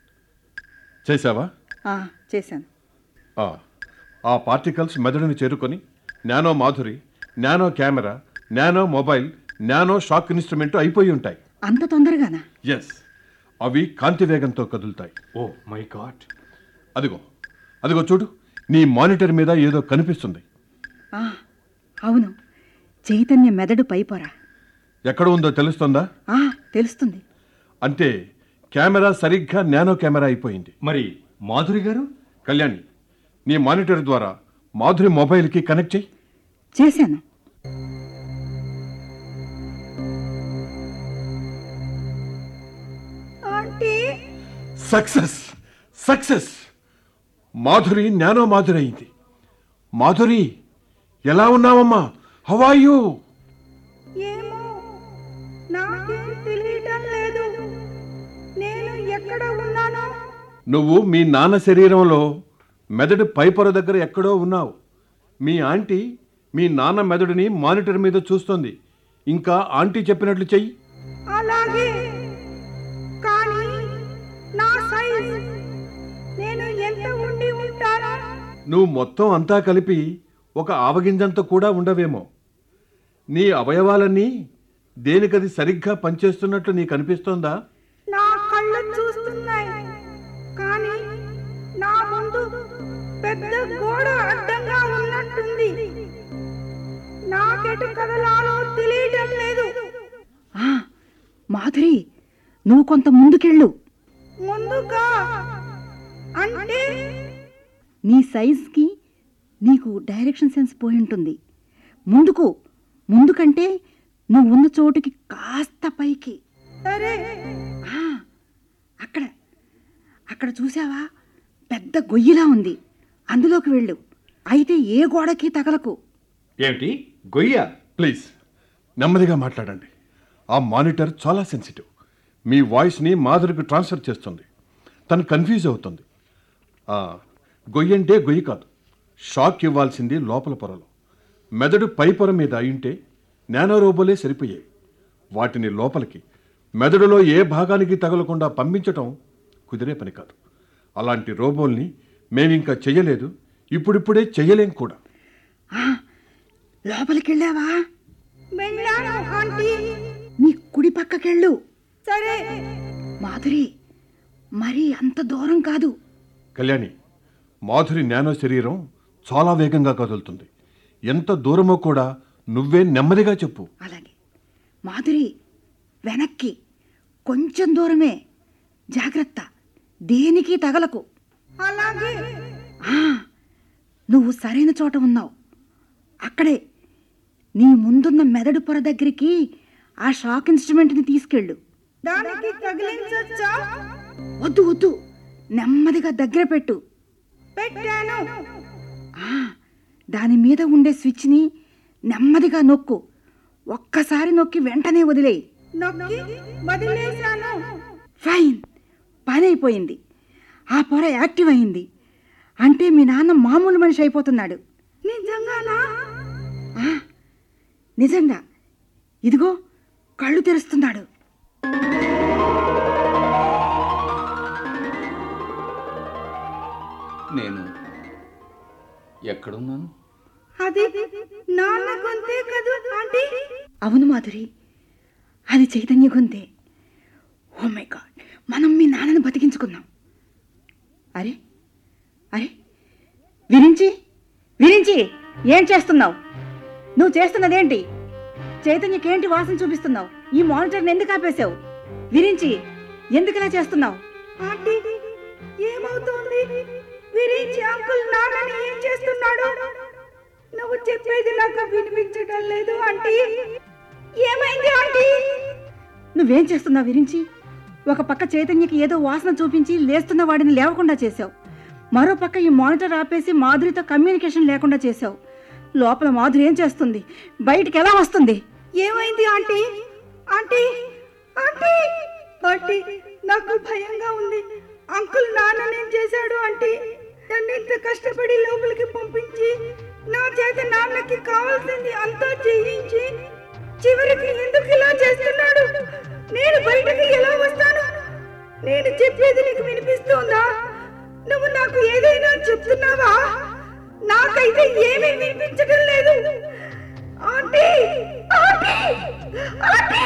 చేసావా? ఆ, చేశాను. ఆ, ఆ పార్టికల్స్ మెదడుని చేరుకొని nano Madhuri, nano camera, nano mobile, nano shock instrument అయిపోయి ఉంటాయి. అంత తొందరగానా? ఎస్, అవి కాంతి వేగంతో కదులుతాయి. Oh my god. అదిగో అదిగో చూడు, నీ మానిటర్ మీద ఏదో కనిపిస్తుంది. ఆ, అవును, చైతన్య మెదడు పైపొర. ఎక్కడ ఉందో తెలుస్తుందా? ఆ, తెలుస్తుంది. అంటే కెమెరా సరిగ్గా నానో కెమెరా అయిపోయింది. మరి మాధురి గారు? కళ్యాణి, నీ మానిటర్ ద్వారా మాధురి మొబైల్కి కనెక్ట్ చెయ్యి. చేశాను. Success success Madhuri nano Madhuri అయింది. మాధురి, ఎలా ఉన్నావమ్మా? How are you? ఏమో, నాకేం తెలియటం లేదు. నేను ఎక్కడ ఉన్నానో? నువ్వు మీ నాన్న శరీరంలో మెదడు పైపొర దగ్గర ఎక్కడో ఉన్నావు. మీ ఆంటీ మీ నాన్న మెదడుని మానిటర్ మీద చూస్తుంది. ఇంకా ఆంటీ చెప్పినట్లు చెయ్యి. అలాగే, కానీ నా సైజ్, నేను ఎంత ఉండి ఉంటానో? నువ్వు మొత్తం అంతా కలిపి ఒక ఆవగింజంత కూడా ఉండవేమో. నీ అవయవాలన్నీ దేనికది సరిగ్గా పనిచేస్తున్నట్లు నీకు అనిపిస్తోందా? నా కళ్ళు చూస్తున్నాయి, కానీ నా ముందు పెద్ద గోడ అడ్డంగా ఉన్నట్టుంది. నాకెటు కదలాలో తెలియటం లేదు. మాధురి, నువ్వు కొంత ముందుకెళ్ళు. ముందుగా అంటే? నీ సైజ్కి నీకు డైరెక్షన్ సెన్స్ పోయి ఉంటుంది. ముందుకు, ముందుకంటే నువ్వు ఉన్న చోటుకి కాస్త పైకి. సరే, అక్కడ అక్కడ చూసావా, పెద్ద గొయ్యిలా ఉంది. అందులోకి వెళ్ళు. అయితే ఏ గోడకి తగలకు. ఏమిటి గొయ్య? ప్లీజ్ నెమ్మదిగా మాట్లాడండి. ఆ మానిటర్ చాలా సెన్సిటివ్. మీ వాయిస్ని మాధురికి ట్రాన్స్ఫర్ చేస్తుంది. తను కన్ఫ్యూజ్ అవుతుంది. ఆ, గొయ్యి అంటే గొయ్యి కాదు. షాక్ ఇవ్వాల్సింది లోపల పొరలో. మెదడు పై పొర మీద అయింటే నానో రోబోలే సరిపోయాయి. వాటిని లోపలికి మెదడులో ఏ భాగానికి తగలకుండా పంపించటం కుదిరే పని కాదు. అలాంటి రోబోల్ని మేమింకా చెయ్యలేదు, ఇప్పుడిప్పుడే చెయ్యలేం కూడా. లోపలికి వెళ్ళావా? నీ కుడి పక్కకెళ్ళు. సరే మాధురి, మరి అంత దూరం కాదు. కళ్యాణి, మాధురి నానో శరీరం చాలా వేగంగా కదులుతుంది. ఎంత దూరమో కూడా నువ్వే నెమ్మదిగా చెప్పు. అలాగే. మాధురి, వెనక్కి కొంచెం దూరమే. జాగ్రత్త, దేనికి తగలకు. అలాగే. నువ్వు సరైన చోట ఉన్నావు. అక్కడే నీ ముందున్న మెదడు పొర దగ్గరికి ఆ షాక్ ఇన్స్ట్రుమెంట్ని తీసుకెళ్ళు. దానికి తగిలించొచ్చా? వద్దు వద్దు, నెమ్మదిగా దగ్గర పెట్టు. పెట్టాను. ఆ, దాని మీద ఉండే స్విచ్ని నెమ్మదిగా నొక్కు. ఒక్కసారి నొక్కి వెంటనే వదిలేయి. నొక్కి వదిలేశాను. ఫైన్, పని అయిపోయింది. ఆ పొర యాక్టివ్ అయింది. అంటే మీ నాన్న మామూలు మనిషి అయిపోతున్నాడు. నిజంగానా? నిజంగా. ఇదిగో కళ్ళు తెరుస్తున్నాడు. నేను ఎక్కడున్నాను? అది నాన్న గొంతే కదూ ఆంటీ? అవును మాధురి, అది చైతన్య గొంతే. ఓ మై గాడ్, మనం మీ నాన్నని బతికించుకుందాం. అరే అరే విరించి విరించి ఏం చేస్తున్నావు? నువ్వు చేస్తున్నదేంటి? చైతన్యకేంటి వాసన చూపిస్తున్నావు? ఈ మానిటర్ని ఎందుకు ఆపేశావు? విరించి ఎందుకు ఇలా చేస్తున్నావు? ఆంటీ ఏమవుతోంది? విరించి అంకుల్ నాన్నని ఏం చేస్తున్నాడు? నువ్వు చెప్పేది నాకు వినిపించడం లేదు ఆంటీ. ఏమైంది ఆంటీ? నువ్వేం చేస్తున్నావు విరించి? ఒక పక్క చైతన్యకి ఏదో వాసన చూపించి లేస్తున్న వాడిని లేవకుండా చేశావు. మరో పక్క ఈ మానిటర్ ఆపేసి మాధురితో కమ్యూనికేషన్ లేకుండా చేశావు. లోపల మాధురి ఏం చేస్తుంది? బయటికి ఎలా వస్తుంది? ఏమైంది ఆంటీ? ఆంటీ ఆంటీ ఆంటీ నాకు భయంగా ఉంది. అంకుల్ నాన్ననేం చేశాడు ఆంటీ? నన్ను ఇంత కష్టపడి లోపలికి పంపించి నా చేత నాన్నకి కావాల్సింది అంతా చేయించి చివరికి ఎందుకు ఇలా చేస్తున్నాడు? నేను బయటకి ఎలా వస్తాను? నేను చెప్పేది నీకు వినిపిస్తోందా? నువ్వు నాకు ఏదైనా చెప్తున్నావా? నాకైతే ఏమీ వినిపించడం లేదు. ఆంటీ ఆంటీ ఆంటీ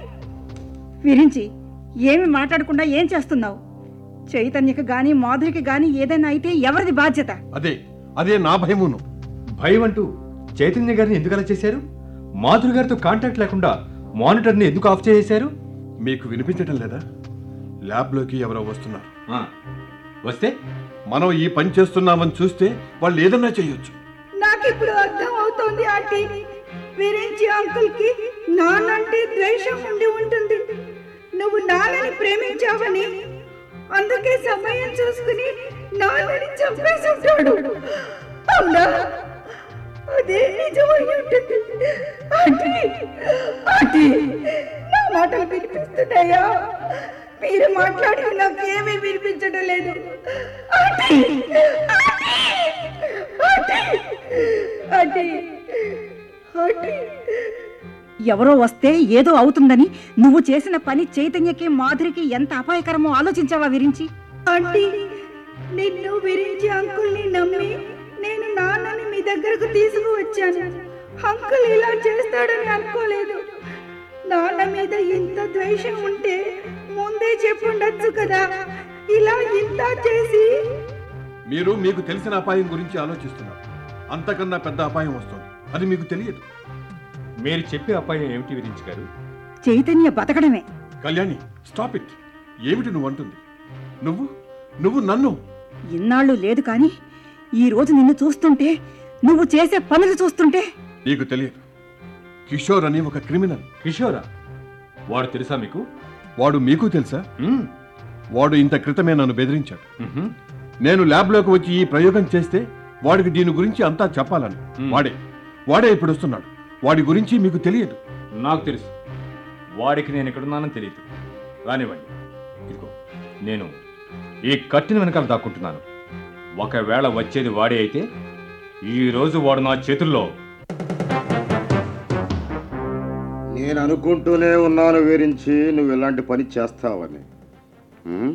విరించి ఏమి మాట్లాడకుండా ఏం చేస్తున్నావు? చైతన్యకి గాని మాధురికి గాని ఏదైనా అయితే ఎవరిది బాధ్యత? అదే అదే నా భయమును. భయం అంటూ చైతన్య గారిని ఎందుకు అలా చేశారు? మాధురి గారితో కాంటాక్ట్ లేకుండా మానిటర్ని ఎందుకు ఆఫ్ చేసేశారు? మీకు వినిపించటం లేదా? ల్యాబ్లోకి ఎవరో వస్తున్నారు. వస్తే మనం ఈ పని చేస్తున్నామని చూస్తే వాళ్ళు ఏదన్నా చేయొచ్చు. నాకు ఇప్పుడు అర్థం అవుతోంది ఆంటీ. విరించి అంకుల్ కి నాన్నంటే ద్వేషం ఉండి ఉంటుంది. నువ్వు నాన్నని ప్రేమించావని, అందుకే సమయం చూసుకుని నాన్నని చంపేసి ఉంటాడు. అవునా? అదే నిజమై ఉంటుంది. ఆంటీ ఆంటీ నా మాటలు వినిపిస్తున్నాయా? మీరు మాట్లాడి నాకు ఏమీ వినిపించడం లేదు. ఆంటీ ఆంటీ ఆంటీ ఆంటీ ఎవరో వస్తే ఏదో అవుతుందని నువ్వు చేసిన పని చైతన్యకి మాధురికి ఎంత అపాయకరమో ఆలోచించావా విరించి? ఆంటీ నిన్ను విరించి అంకుల్ని నమ్మి నేను నాన్నని మీ దగ్గరకు తీసుకువచ్చాను. అంకుల్ ఇలా చేస్తాడని అనుకోలేదు. నాన్న మీద ఇంత ద్వేషం ఉంటే ముందే చెప్పుండొచ్చు కదా. ఇలా ఇంత చేసి మీరు మీకు తెలిసిన అపాయం గురించి ఆలోచిస్తున్నారు. అంతకన్నా పెద్ద అపాయం వస్తుంది. అది మీకు తెలియదు. మీరు చెప్పే అపాయం ఏమిటి విరించి గారు? చైతన్య బతకడమే. Kalyani stop it. ఏమిటి నువ్వు అంటుంది? నువ్వు నువ్వు నన్ను ఇన్నాళ్ళు లేదు కానీ ఈ రోజు నిన్ను చూస్తుంటే, నువ్వు చేసే పనులు చూస్తుంటే నీకు తెలియదు. కిషోర్ అని ఒక క్రిమినల్. కిషోరా? వాడు తెలుసా మీకు? వాడు మీకు తెలుసా? మ్మ్. వాడు ఇంత క్రితమే నన్ను బెదిరించాడు. మ్హూ. నేను ల్యాబ్లోకి వచ్చి ఈ ప్రయోగం చేస్తే వాడికి దీని గురించి అంతా చెప్పాలని. మ్మ్. వాడే వాడే ఇప్పుడు వస్తున్నాడు. వాడి గురించి మీకు తెలియదు. నాకు తెలుసు. వాడికి నేను ఎక్కడున్నానని తెలియదు. రానివ్వండి. ఇదిగో నేను ఈ కట్టిన వెనకాల దాక్కుంటున్నాను. ఒకవేళ వచ్చేది వాడే అయితే ఈ రోజు వాడు నా చేతుల్లో. నేను అనుకుంటూనే ఉన్నాను విరించి నువ్వు ఇలాంటి పని చేస్తావని. హ్మ్?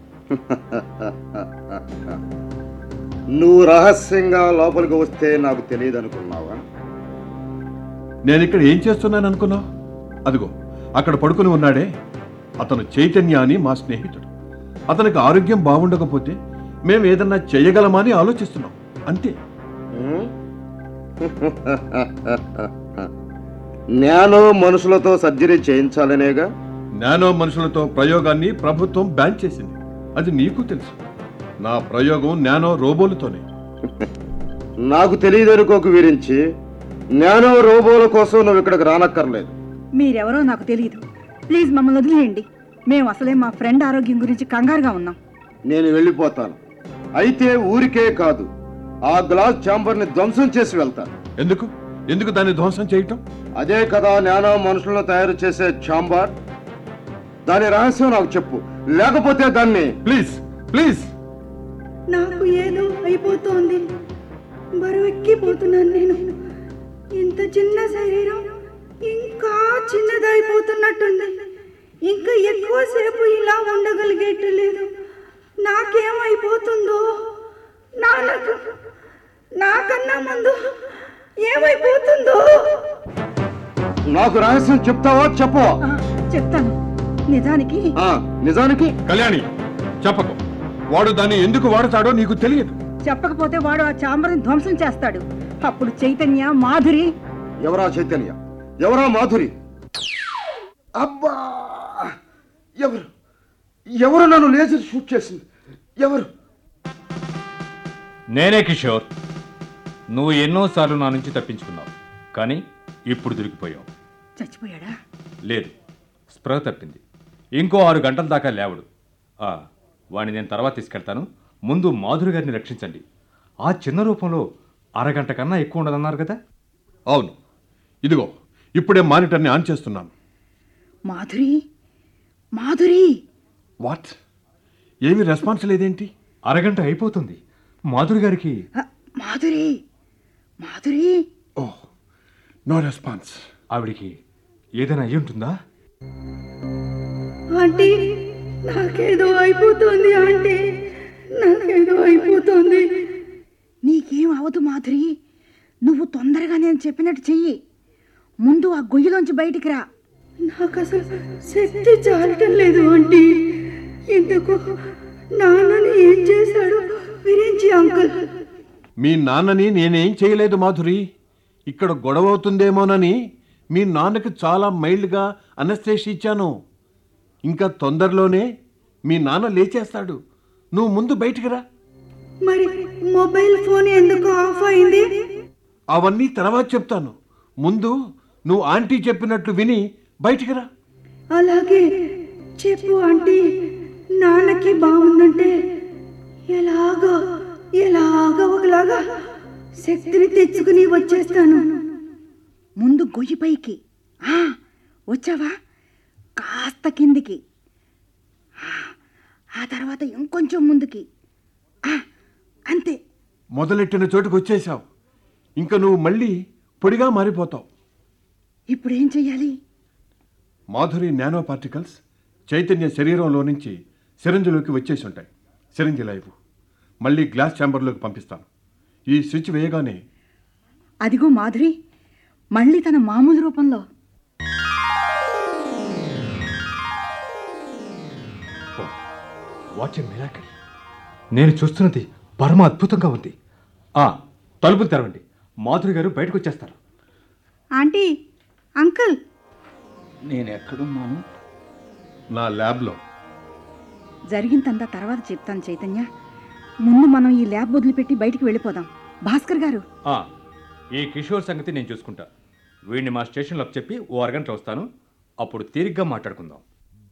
నువ్వు రహస్యంగా లోపలికి వస్తే నాకు తెలియదు అనుకున్నావా? నేను ఇక్కడ ఏం చేస్తున్నాను అనుకున్నావు? అదిగో అక్కడ పడుకుని ఉన్నాడే, అతను చైతన్య అని మా స్నేహితుడు. అతనికి ఆరోగ్యం బాగుండకపోతే మేము ఏదన్నా చేయగలమా అని ఆలోచిస్తున్నాం, అంతే. హ్మ్? నానో మనుషులతో సర్జరీ చేయించాలనేగా? నానో మనుషులతో ప్రయోగాన్ని ప్రభుత్వం బ్యాన్ చేసింది. అది నీకు తెలుసు. నా ప్రయోగం నానో రోబోలతోనే. నాకు తెలియదనుకోకు విరించి. నానో రోబోల కోసం నువ్వు ఇక్కడికి రానక్కర్లేదు. మీరెవరో నాకు తెలియదు. ప్లీజ్ మమ్మల్ని వదిలేయండి. మేము అసలే మా ఫ్రెండ్ ఆరోగ్యం గురించి కంగారుగా ఉన్నాం. నేను వెళ్ళిపోతాను. అయితే ఊరికే కాదు, ఆ గ్లాస్ ఛాంబర్ని ధ్వంసం చేసి వెళ్తాను. ఎందుకు ఎందుకు దాన్ని ధ్వంసం చేయటం? అదే కదా నానో మనుషులను తయారు చేసే ఛాంబర్. దాని రహస్యం నాకు చెప్పు, లేకపోతే దాన్ని ప్లీజ్ ప్లీజ్. నాకు ఏదో అయిపోతోంది, బరువెక్కిపోతున్నాను నేను. ఇంత చిన్న శరీరం ఇంకా చిన్నదైపోతున్నట్టుంది. ఇంకా ఎక్కువసేపు ఇలా ఉండగలిగేటలేదు. నాకేమైపోతుందో, నాన్నకు నాకన్నా ముందు ఏమైపోతుందో. నాకు రహస్యం చెప్తావా చెప్పవా? చెప్తాను. నిజానికి నిజానికి కళ్యాణి చెప్పకు. వాడు దాన్ని ఎందుకు వాడతాడో నీకు తెలియదు. చెప్పకపోతే వాడు ఆ చాంబర్ని ధ్వంసం చేస్తాడు. అప్పుడు చైతన్య, మాధురి. ఎవరా చైతన్య, ఎవరా మాధురి? అబ్బా, ఎవరు ఎవరు నన్ను లేజర్ షూట్ చేసింది? ఎవరు? నేనే కిషోర్. నువ్వు ఎన్నోసార్లు నా నుంచి తప్పించుకున్నావు, కానీ ఇప్పుడు దొరికిపోయావు. చచ్చిపోయాడా? లేదు, స్పృహ తప్పింది. ఇంకో ఆరు గంటల దాకా లేవడు. వాడిని నేను తర్వాత తీసుకెళ్తాను. ముందు మాధురి గారిని రక్షించండి. ఆ చిన్న రూపంలో అరగంట కన్నా ఎక్కువ ఉండదన్నారు కదా? అవును, ఇదిగో ఇప్పుడే మానిటర్ని ఆన్ చేస్తున్నాను. మాధురి, మాధురి. వాట్? ఏమీ రెస్పాన్స్ లేదేంటి? అరగంట అయిపోతుంది. మాధురి గారికి Madhuri, Madhuri. Oh, no response. ఆవిడికి ఏదైనా అయ్యి ఉంటుందా? ఆంటీ, నాకేదో అయిపోతుంది. ఆంటీ, నాకేదో అయిపోతుంది. నీకేం అవదు మాధురి. నువ్వు తొందరగా నేను చెప్పినట్టు చెయ్యి. ముందు ఆ గొయ్యిలోంచి బయటికి రా. నాకు అసలు శక్తి చాలటం లేదు ఆంటీ. ఎందుకు నాన్నని ఏం చేశాడు విరించి అంకుల్? మీ నాన్నని నేనేం చేయలేదు మాధురి. ఇక్కడ గొడవ అవుతుందేమోనని మీ నాన్నకి చాలా మైల్డ్గా అనస్థేషియా ఇచ్చాను. ఇంకా తొందరలోనే మీ నాన్న లేచేస్తాడు. నువ్వు ముందు బయటికి రా. మరి మొబైల్ ఫోన్ ఎందుకు ఆఫ్ అయింది? అవన్నీ తర్వాత చెప్తాను. ముందు నువ్వు ఆంటీ చెప్పినట్లు విని బయటికి రా. అలాగే చెప్పు ఆంటీ. నాన్నకి బాగుందంటే ఎలాగా ఎలాగా ఒకలాగా శక్తిని తెచ్చుకుని వచ్చేస్తాను. ముందు గొయ్యి పైకి. వచ్చావా? కాస్త కిందికి. ఆ తర్వాత ఇంకొంచెం ముందుకి. అంతే. మొదలెట్టిన చోటుకు వచ్చేసావు. ఇంకా నువ్వు మళ్ళీ పొడిగా మారిపోతావు. ఇప్పుడేం చెయ్యాలి? మాధురి నానో పార్టికల్స్ చైతన్య శరీరంలో నుంచి సిరంజిలోకి వచ్చేసి ఉంటాయి. సిరంజి లైవ్ మళ్ళీ గ్లాస్ ఛాంబర్లోకి పంపిస్తాను. ఈ స్విచ్ వేయగానే అదిగో మాధురి మళ్ళీ తన మామూలు రూపంలో. What a miracle! నేను చూస్తున్నది పరమ అద్భుతంగా ఉంది. ఆ తలుపులు తెరవండి, మాధురి గారు బయటకు వచ్చేస్తారు. Aunty, uncle. నేను ఎక్కడున్నాను? నా ల్యాబ్లో. జరిగిందంతా తర్వాత చెప్తాను చైతన్య. ముందు మనం ఈ ల్యాబ్ వదిలిపెట్టి బయటికి వెళ్ళిపోదాం. భాస్కర్ గారు, ఈ కిషోర్ సంగతి నేను చూసుకుంటా. వీడిని మా స్టేషన్లో చెప్పి ఓ అరగంటలో వస్తాను. అప్పుడు తీరిగ్గా మాట్లాడుకుందాం.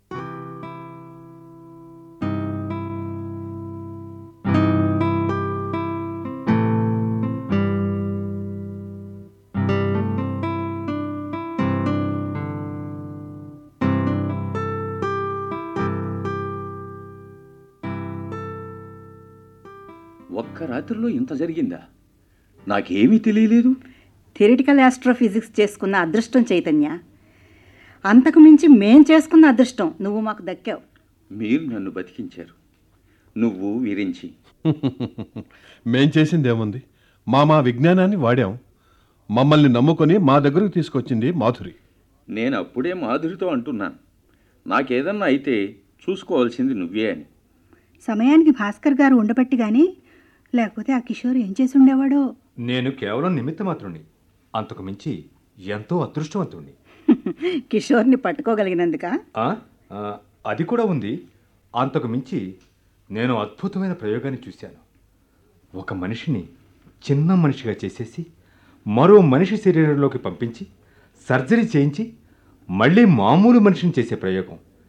ఒక్క రాత్రిలో ఇంత జరిగిందా? నాకేమీ తెలియలేదు. థియరిటికల్ ఆస్ట్రోఫిజిక్స్ చేసుకున్న అదృష్టం చైతన్య. అంతకు మించి మేం చేసుకున్న అదృష్టం నువ్వు మాకు దక్కావు. మీరు నన్ను బతికించారు, నువ్వు విరించి. మేం చేసిందేముంది? మా మా విజ్ఞానాన్ని వాడాం. మమ్మల్ని నమ్ముకొని మా దగ్గరకు తీసుకొచ్చింది మాధురి. నేను అప్పుడే మాధురితో అంటున్నాను, నాకేదన్నా అయితే చూసుకోవాల్సింది నువ్వే అని. సమయానికి భాస్కర్ గారు ఉండబట్టి గాని లేకపోతే ఆ కిషోర్ ఏం చేసి ఉండేవాడో. నేను కేవలం నిమిత్త మాత్రుణ్ణి, అంతకు మించి ఎంతో అదృష్టవంతుణ్ణి. కిషోర్ని పట్టుకోగలిగినందుక? అది కూడా ఉంది. అంతకు మించి నేను అద్భుతమైన ప్రయోగాన్ని చూశాను. ఒక మనిషిని చిన్న మనిషిగా చేసేసి మరో మనిషి శరీరంలోకి పంపించి సర్జరీ చేయించి మళ్ళీ మామూలు మనిషిని చేసే ప్రయోగం.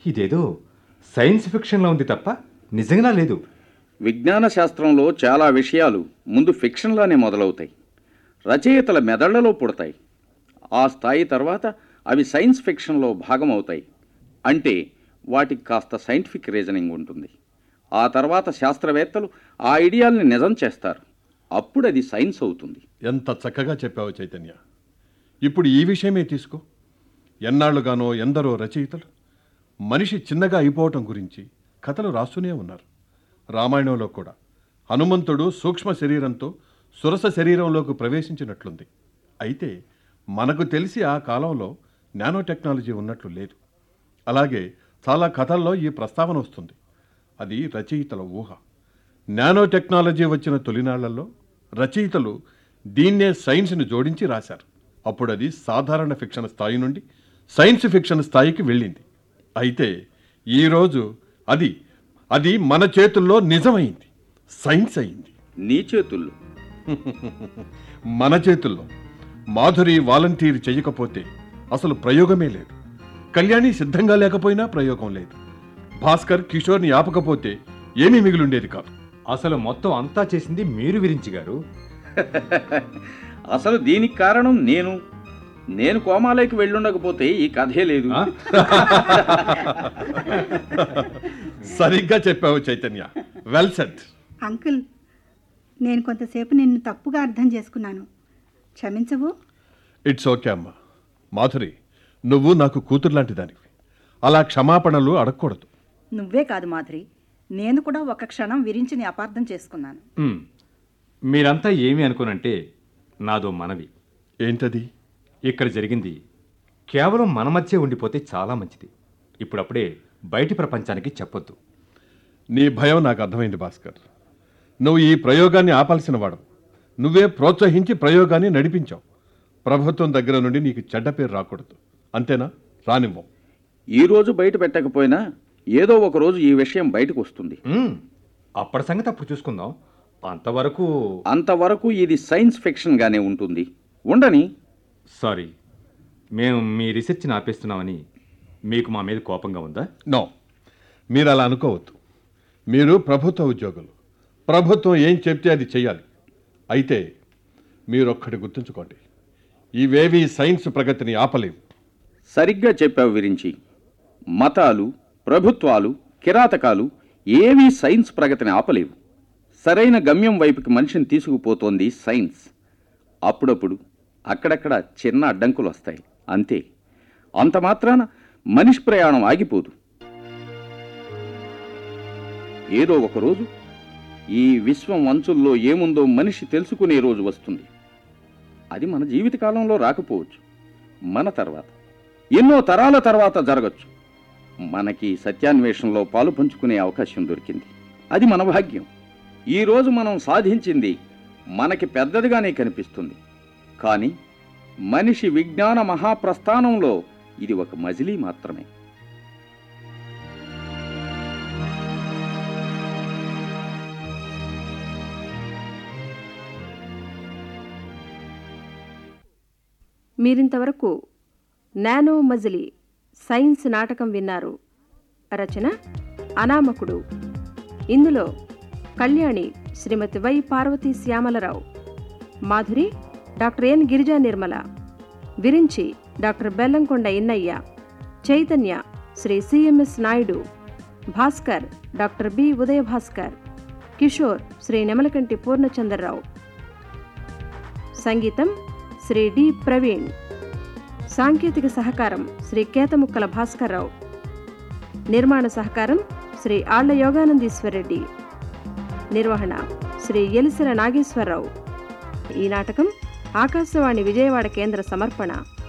ఇదేదో సైన్స్ ఫిక్షన్లో ఉంది తప్ప నిజంగా లేదు. విజ్ఞాన శాస్త్రంలో చాలా విషయాలు ముందు ఫిక్షన్లానే మొదలవుతాయి, రచయితల మెదళ్లలో పుడతాయి. ఆ స్థాయి తర్వాత అవి సైన్స్ ఫిక్షన్లో భాగం అవుతాయి. అంటే వాటికి కాస్త సైంటిఫిక్ రీజనింగ్ ఉంటుంది. ఆ తర్వాత శాస్త్రవేత్తలు ఆ ఐడియాల్ని నిజం చేస్తారు. అప్పుడు అది సైన్స్ అవుతుంది. ఎంత చక్కగా చెప్పావు చైతన్య. ఇప్పుడు ఈ విషయమే తీసుకో. ఎన్నాళ్లుగానో ఎందరో రచయితలు మనిషి చిన్నగా అయిపోవటం గురించి కథలు రాస్తూనే ఉన్నారు. రామాయణంలో కూడా హనుమంతుడు సూక్ష్మ శరీరంతో సురస శరీరంలోకి ప్రవేశించినట్లుంది. అయితే మనకు తెలిసి ఆ కాలంలో నానో టెక్నాలజీ ఉన్నట్లు లేదు. అలాగే చాలా కథల్లో ఈ ప్రస్తావన వస్తుంది. అది రచయితల ఊహ. నానో టెక్నాలజీ వచ్చిన తొలినాళ్లలో రచయితలు దీన్నే సైన్స్ని జోడించి రాశారు. అప్పుడు అది సాధారణ ఫిక్షన్ స్థాయి నుండి సైన్స్ ఫిక్షన్ స్థాయికి వెళ్ళింది. అయితే ఈరోజు అది అది మన చేతుల్లో నిజమైంది, సైన్స్ అయింది. నీ చేతుల్లో? మన చేతుల్లో. మాధురి వాలంటీర్ చేయకపోతే అసలు ప్రయోగమే లేదు. కళ్యాణి సిద్ధంగా లేకపోయినా ప్రయోగం లేదు. భాస్కర్ కిషోర్ని ఆపకపోతే ఏమీ మిగిలిండేది కాదు. అసలు మొత్తం అంతా చేసింది మీరు విరించి గారు. అసలు దీనికి కారణం నేను నేను కోమాలోకి వెళ్ళుండకపోతే ఈ కథే లేదు. సరిగ్గా చెప్పావు చైతన్య. Well said. అంకుల్, నేను కొంతసేపు నిన్ను తప్పుగా అర్థం చేసుకున్నాను, క్షమించవు? ఇట్స్ ఓకే అమ్మా. మాధురి, నువ్వు నాకు కూతురు లాంటి దానివి. అలా క్షమాపణలు అడగకూడదు. నువ్వే కాదు మాధురి, నేను కూడా ఒక క్షణం విరించిని అపార్థం చేసుకున్నాను. మ్, మీరంతా ఏమి అనుకోనంటే నాదో మనవి. ఏంటది? ఇక్కడ జరిగింది కేవలం మన మధ్య ఉండిపోతే చాలా మంచిది. ఇప్పుడప్పుడే బయటి ప్రపంచానికి చెప్పొద్దు. నీ భయం నాకు అర్థమైంది భాస్కర్. నువ్వు ఈ ప్రయోగాన్ని ఆపాల్సిన వాడు. నువ్వే ప్రోత్సహించి ప్రయోగాన్ని నడిపించావు. ప్రభుత్వం దగ్గర నుండి నీకు చెడ్డ పేరు రాకూడదు. అంతేనా? రానివ్వం. ఈరోజు బయట పెట్టకపోయినా ఏదో ఒక రోజు ఈ విషయం బయటకు వస్తుంది. మ్, అప్పటి సంగతి అప్పుడు చూసుకుందాం. అంతవరకు అంతవరకు ఇది సైన్స్ ఫిక్షన్గానే ఉంటుంది. ఉండని. సారీ, మేము మీ రీసెర్చ్ని ఆపేస్తున్నామని మీకు మా మీద కోపంగా ఉందా? నో, మీరు అలా అనుకోవద్దు. మీరు ప్రభుత్వ ఉద్యోగులు. ప్రభుత్వం ఏం చెప్తే అది చెయ్యాలి. అయితే మీరొక్కటి గుర్తుంచుకోండి, ఇవేవి సైన్స్ ప్రగతిని ఆపలేవు. సరిగ్గా చెప్పావు విరించి. మతాలు, ప్రభుత్వాలు, కిరాతకాలు ఏవీ సైన్స్ ప్రగతిని ఆపలేవు. సరైన గమ్యం వైపుకి మనిషిని తీసుకుపోతోంది సైన్స్. అప్పుడప్పుడు అక్కడక్కడ చిన్న అడ్డంకులు వస్తాయి, అంతే. అంత మాత్రాన మనిషి ప్రయాణం ఆగిపోదు. ఏదో ఒకరోజు ఈ విశ్వం అంచుల్లో ఏముందో మనిషి తెలుసుకునే రోజు వస్తుంది. అది మన జీవితకాలంలో రాకపోవచ్చు, మన తర్వాత ఎన్నో తరాల తర్వాత జరగచ్చు. మనకి సత్యాన్వేషణలో పాలు పంచుకునే అవకాశం దొరికింది. అది మన భాగ్యం. ఈరోజు మనం సాధించింది మనకి పెద్దదిగానే కనిపిస్తుంది, కానీ మనిషి విజ్ఞాన మహాప్రస్థానంలో ఇది ఒక మజిలీ మాత్రమే. మీరింతవరకు నానో మజిలీ సైన్స్ నాటకం విన్నారు. రచన అనామకుడు. ఇందులో Kalyani Srimati Y Parvathi Syamalarao, Madhuri doctor N Girija Nirmala, Virinchi doctor Bellamkonda Innaiah, Chaitanya Sri CMS Naidu, Bhaskar doctor B Uday Bhaskar, Kishore Sri Nemalakanti Purnachandrarao. సంగీతం శ్రీ డి ప్రవీణ్. సాంకేతిక సహకారం శ్రీ కేతముక్కల భాస్కర్రావు. నిర్మాణ సహకారం శ్రీ ఆళ్ల యోగానందీశ్వరరెడ్డి. నిర్వహణ శ్రీ ఎలిసెల నాగేశ్వరరావు. ఈ నాటకం ఆకాశవాణి విజయవాడ కేంద్ర సమర్పణ.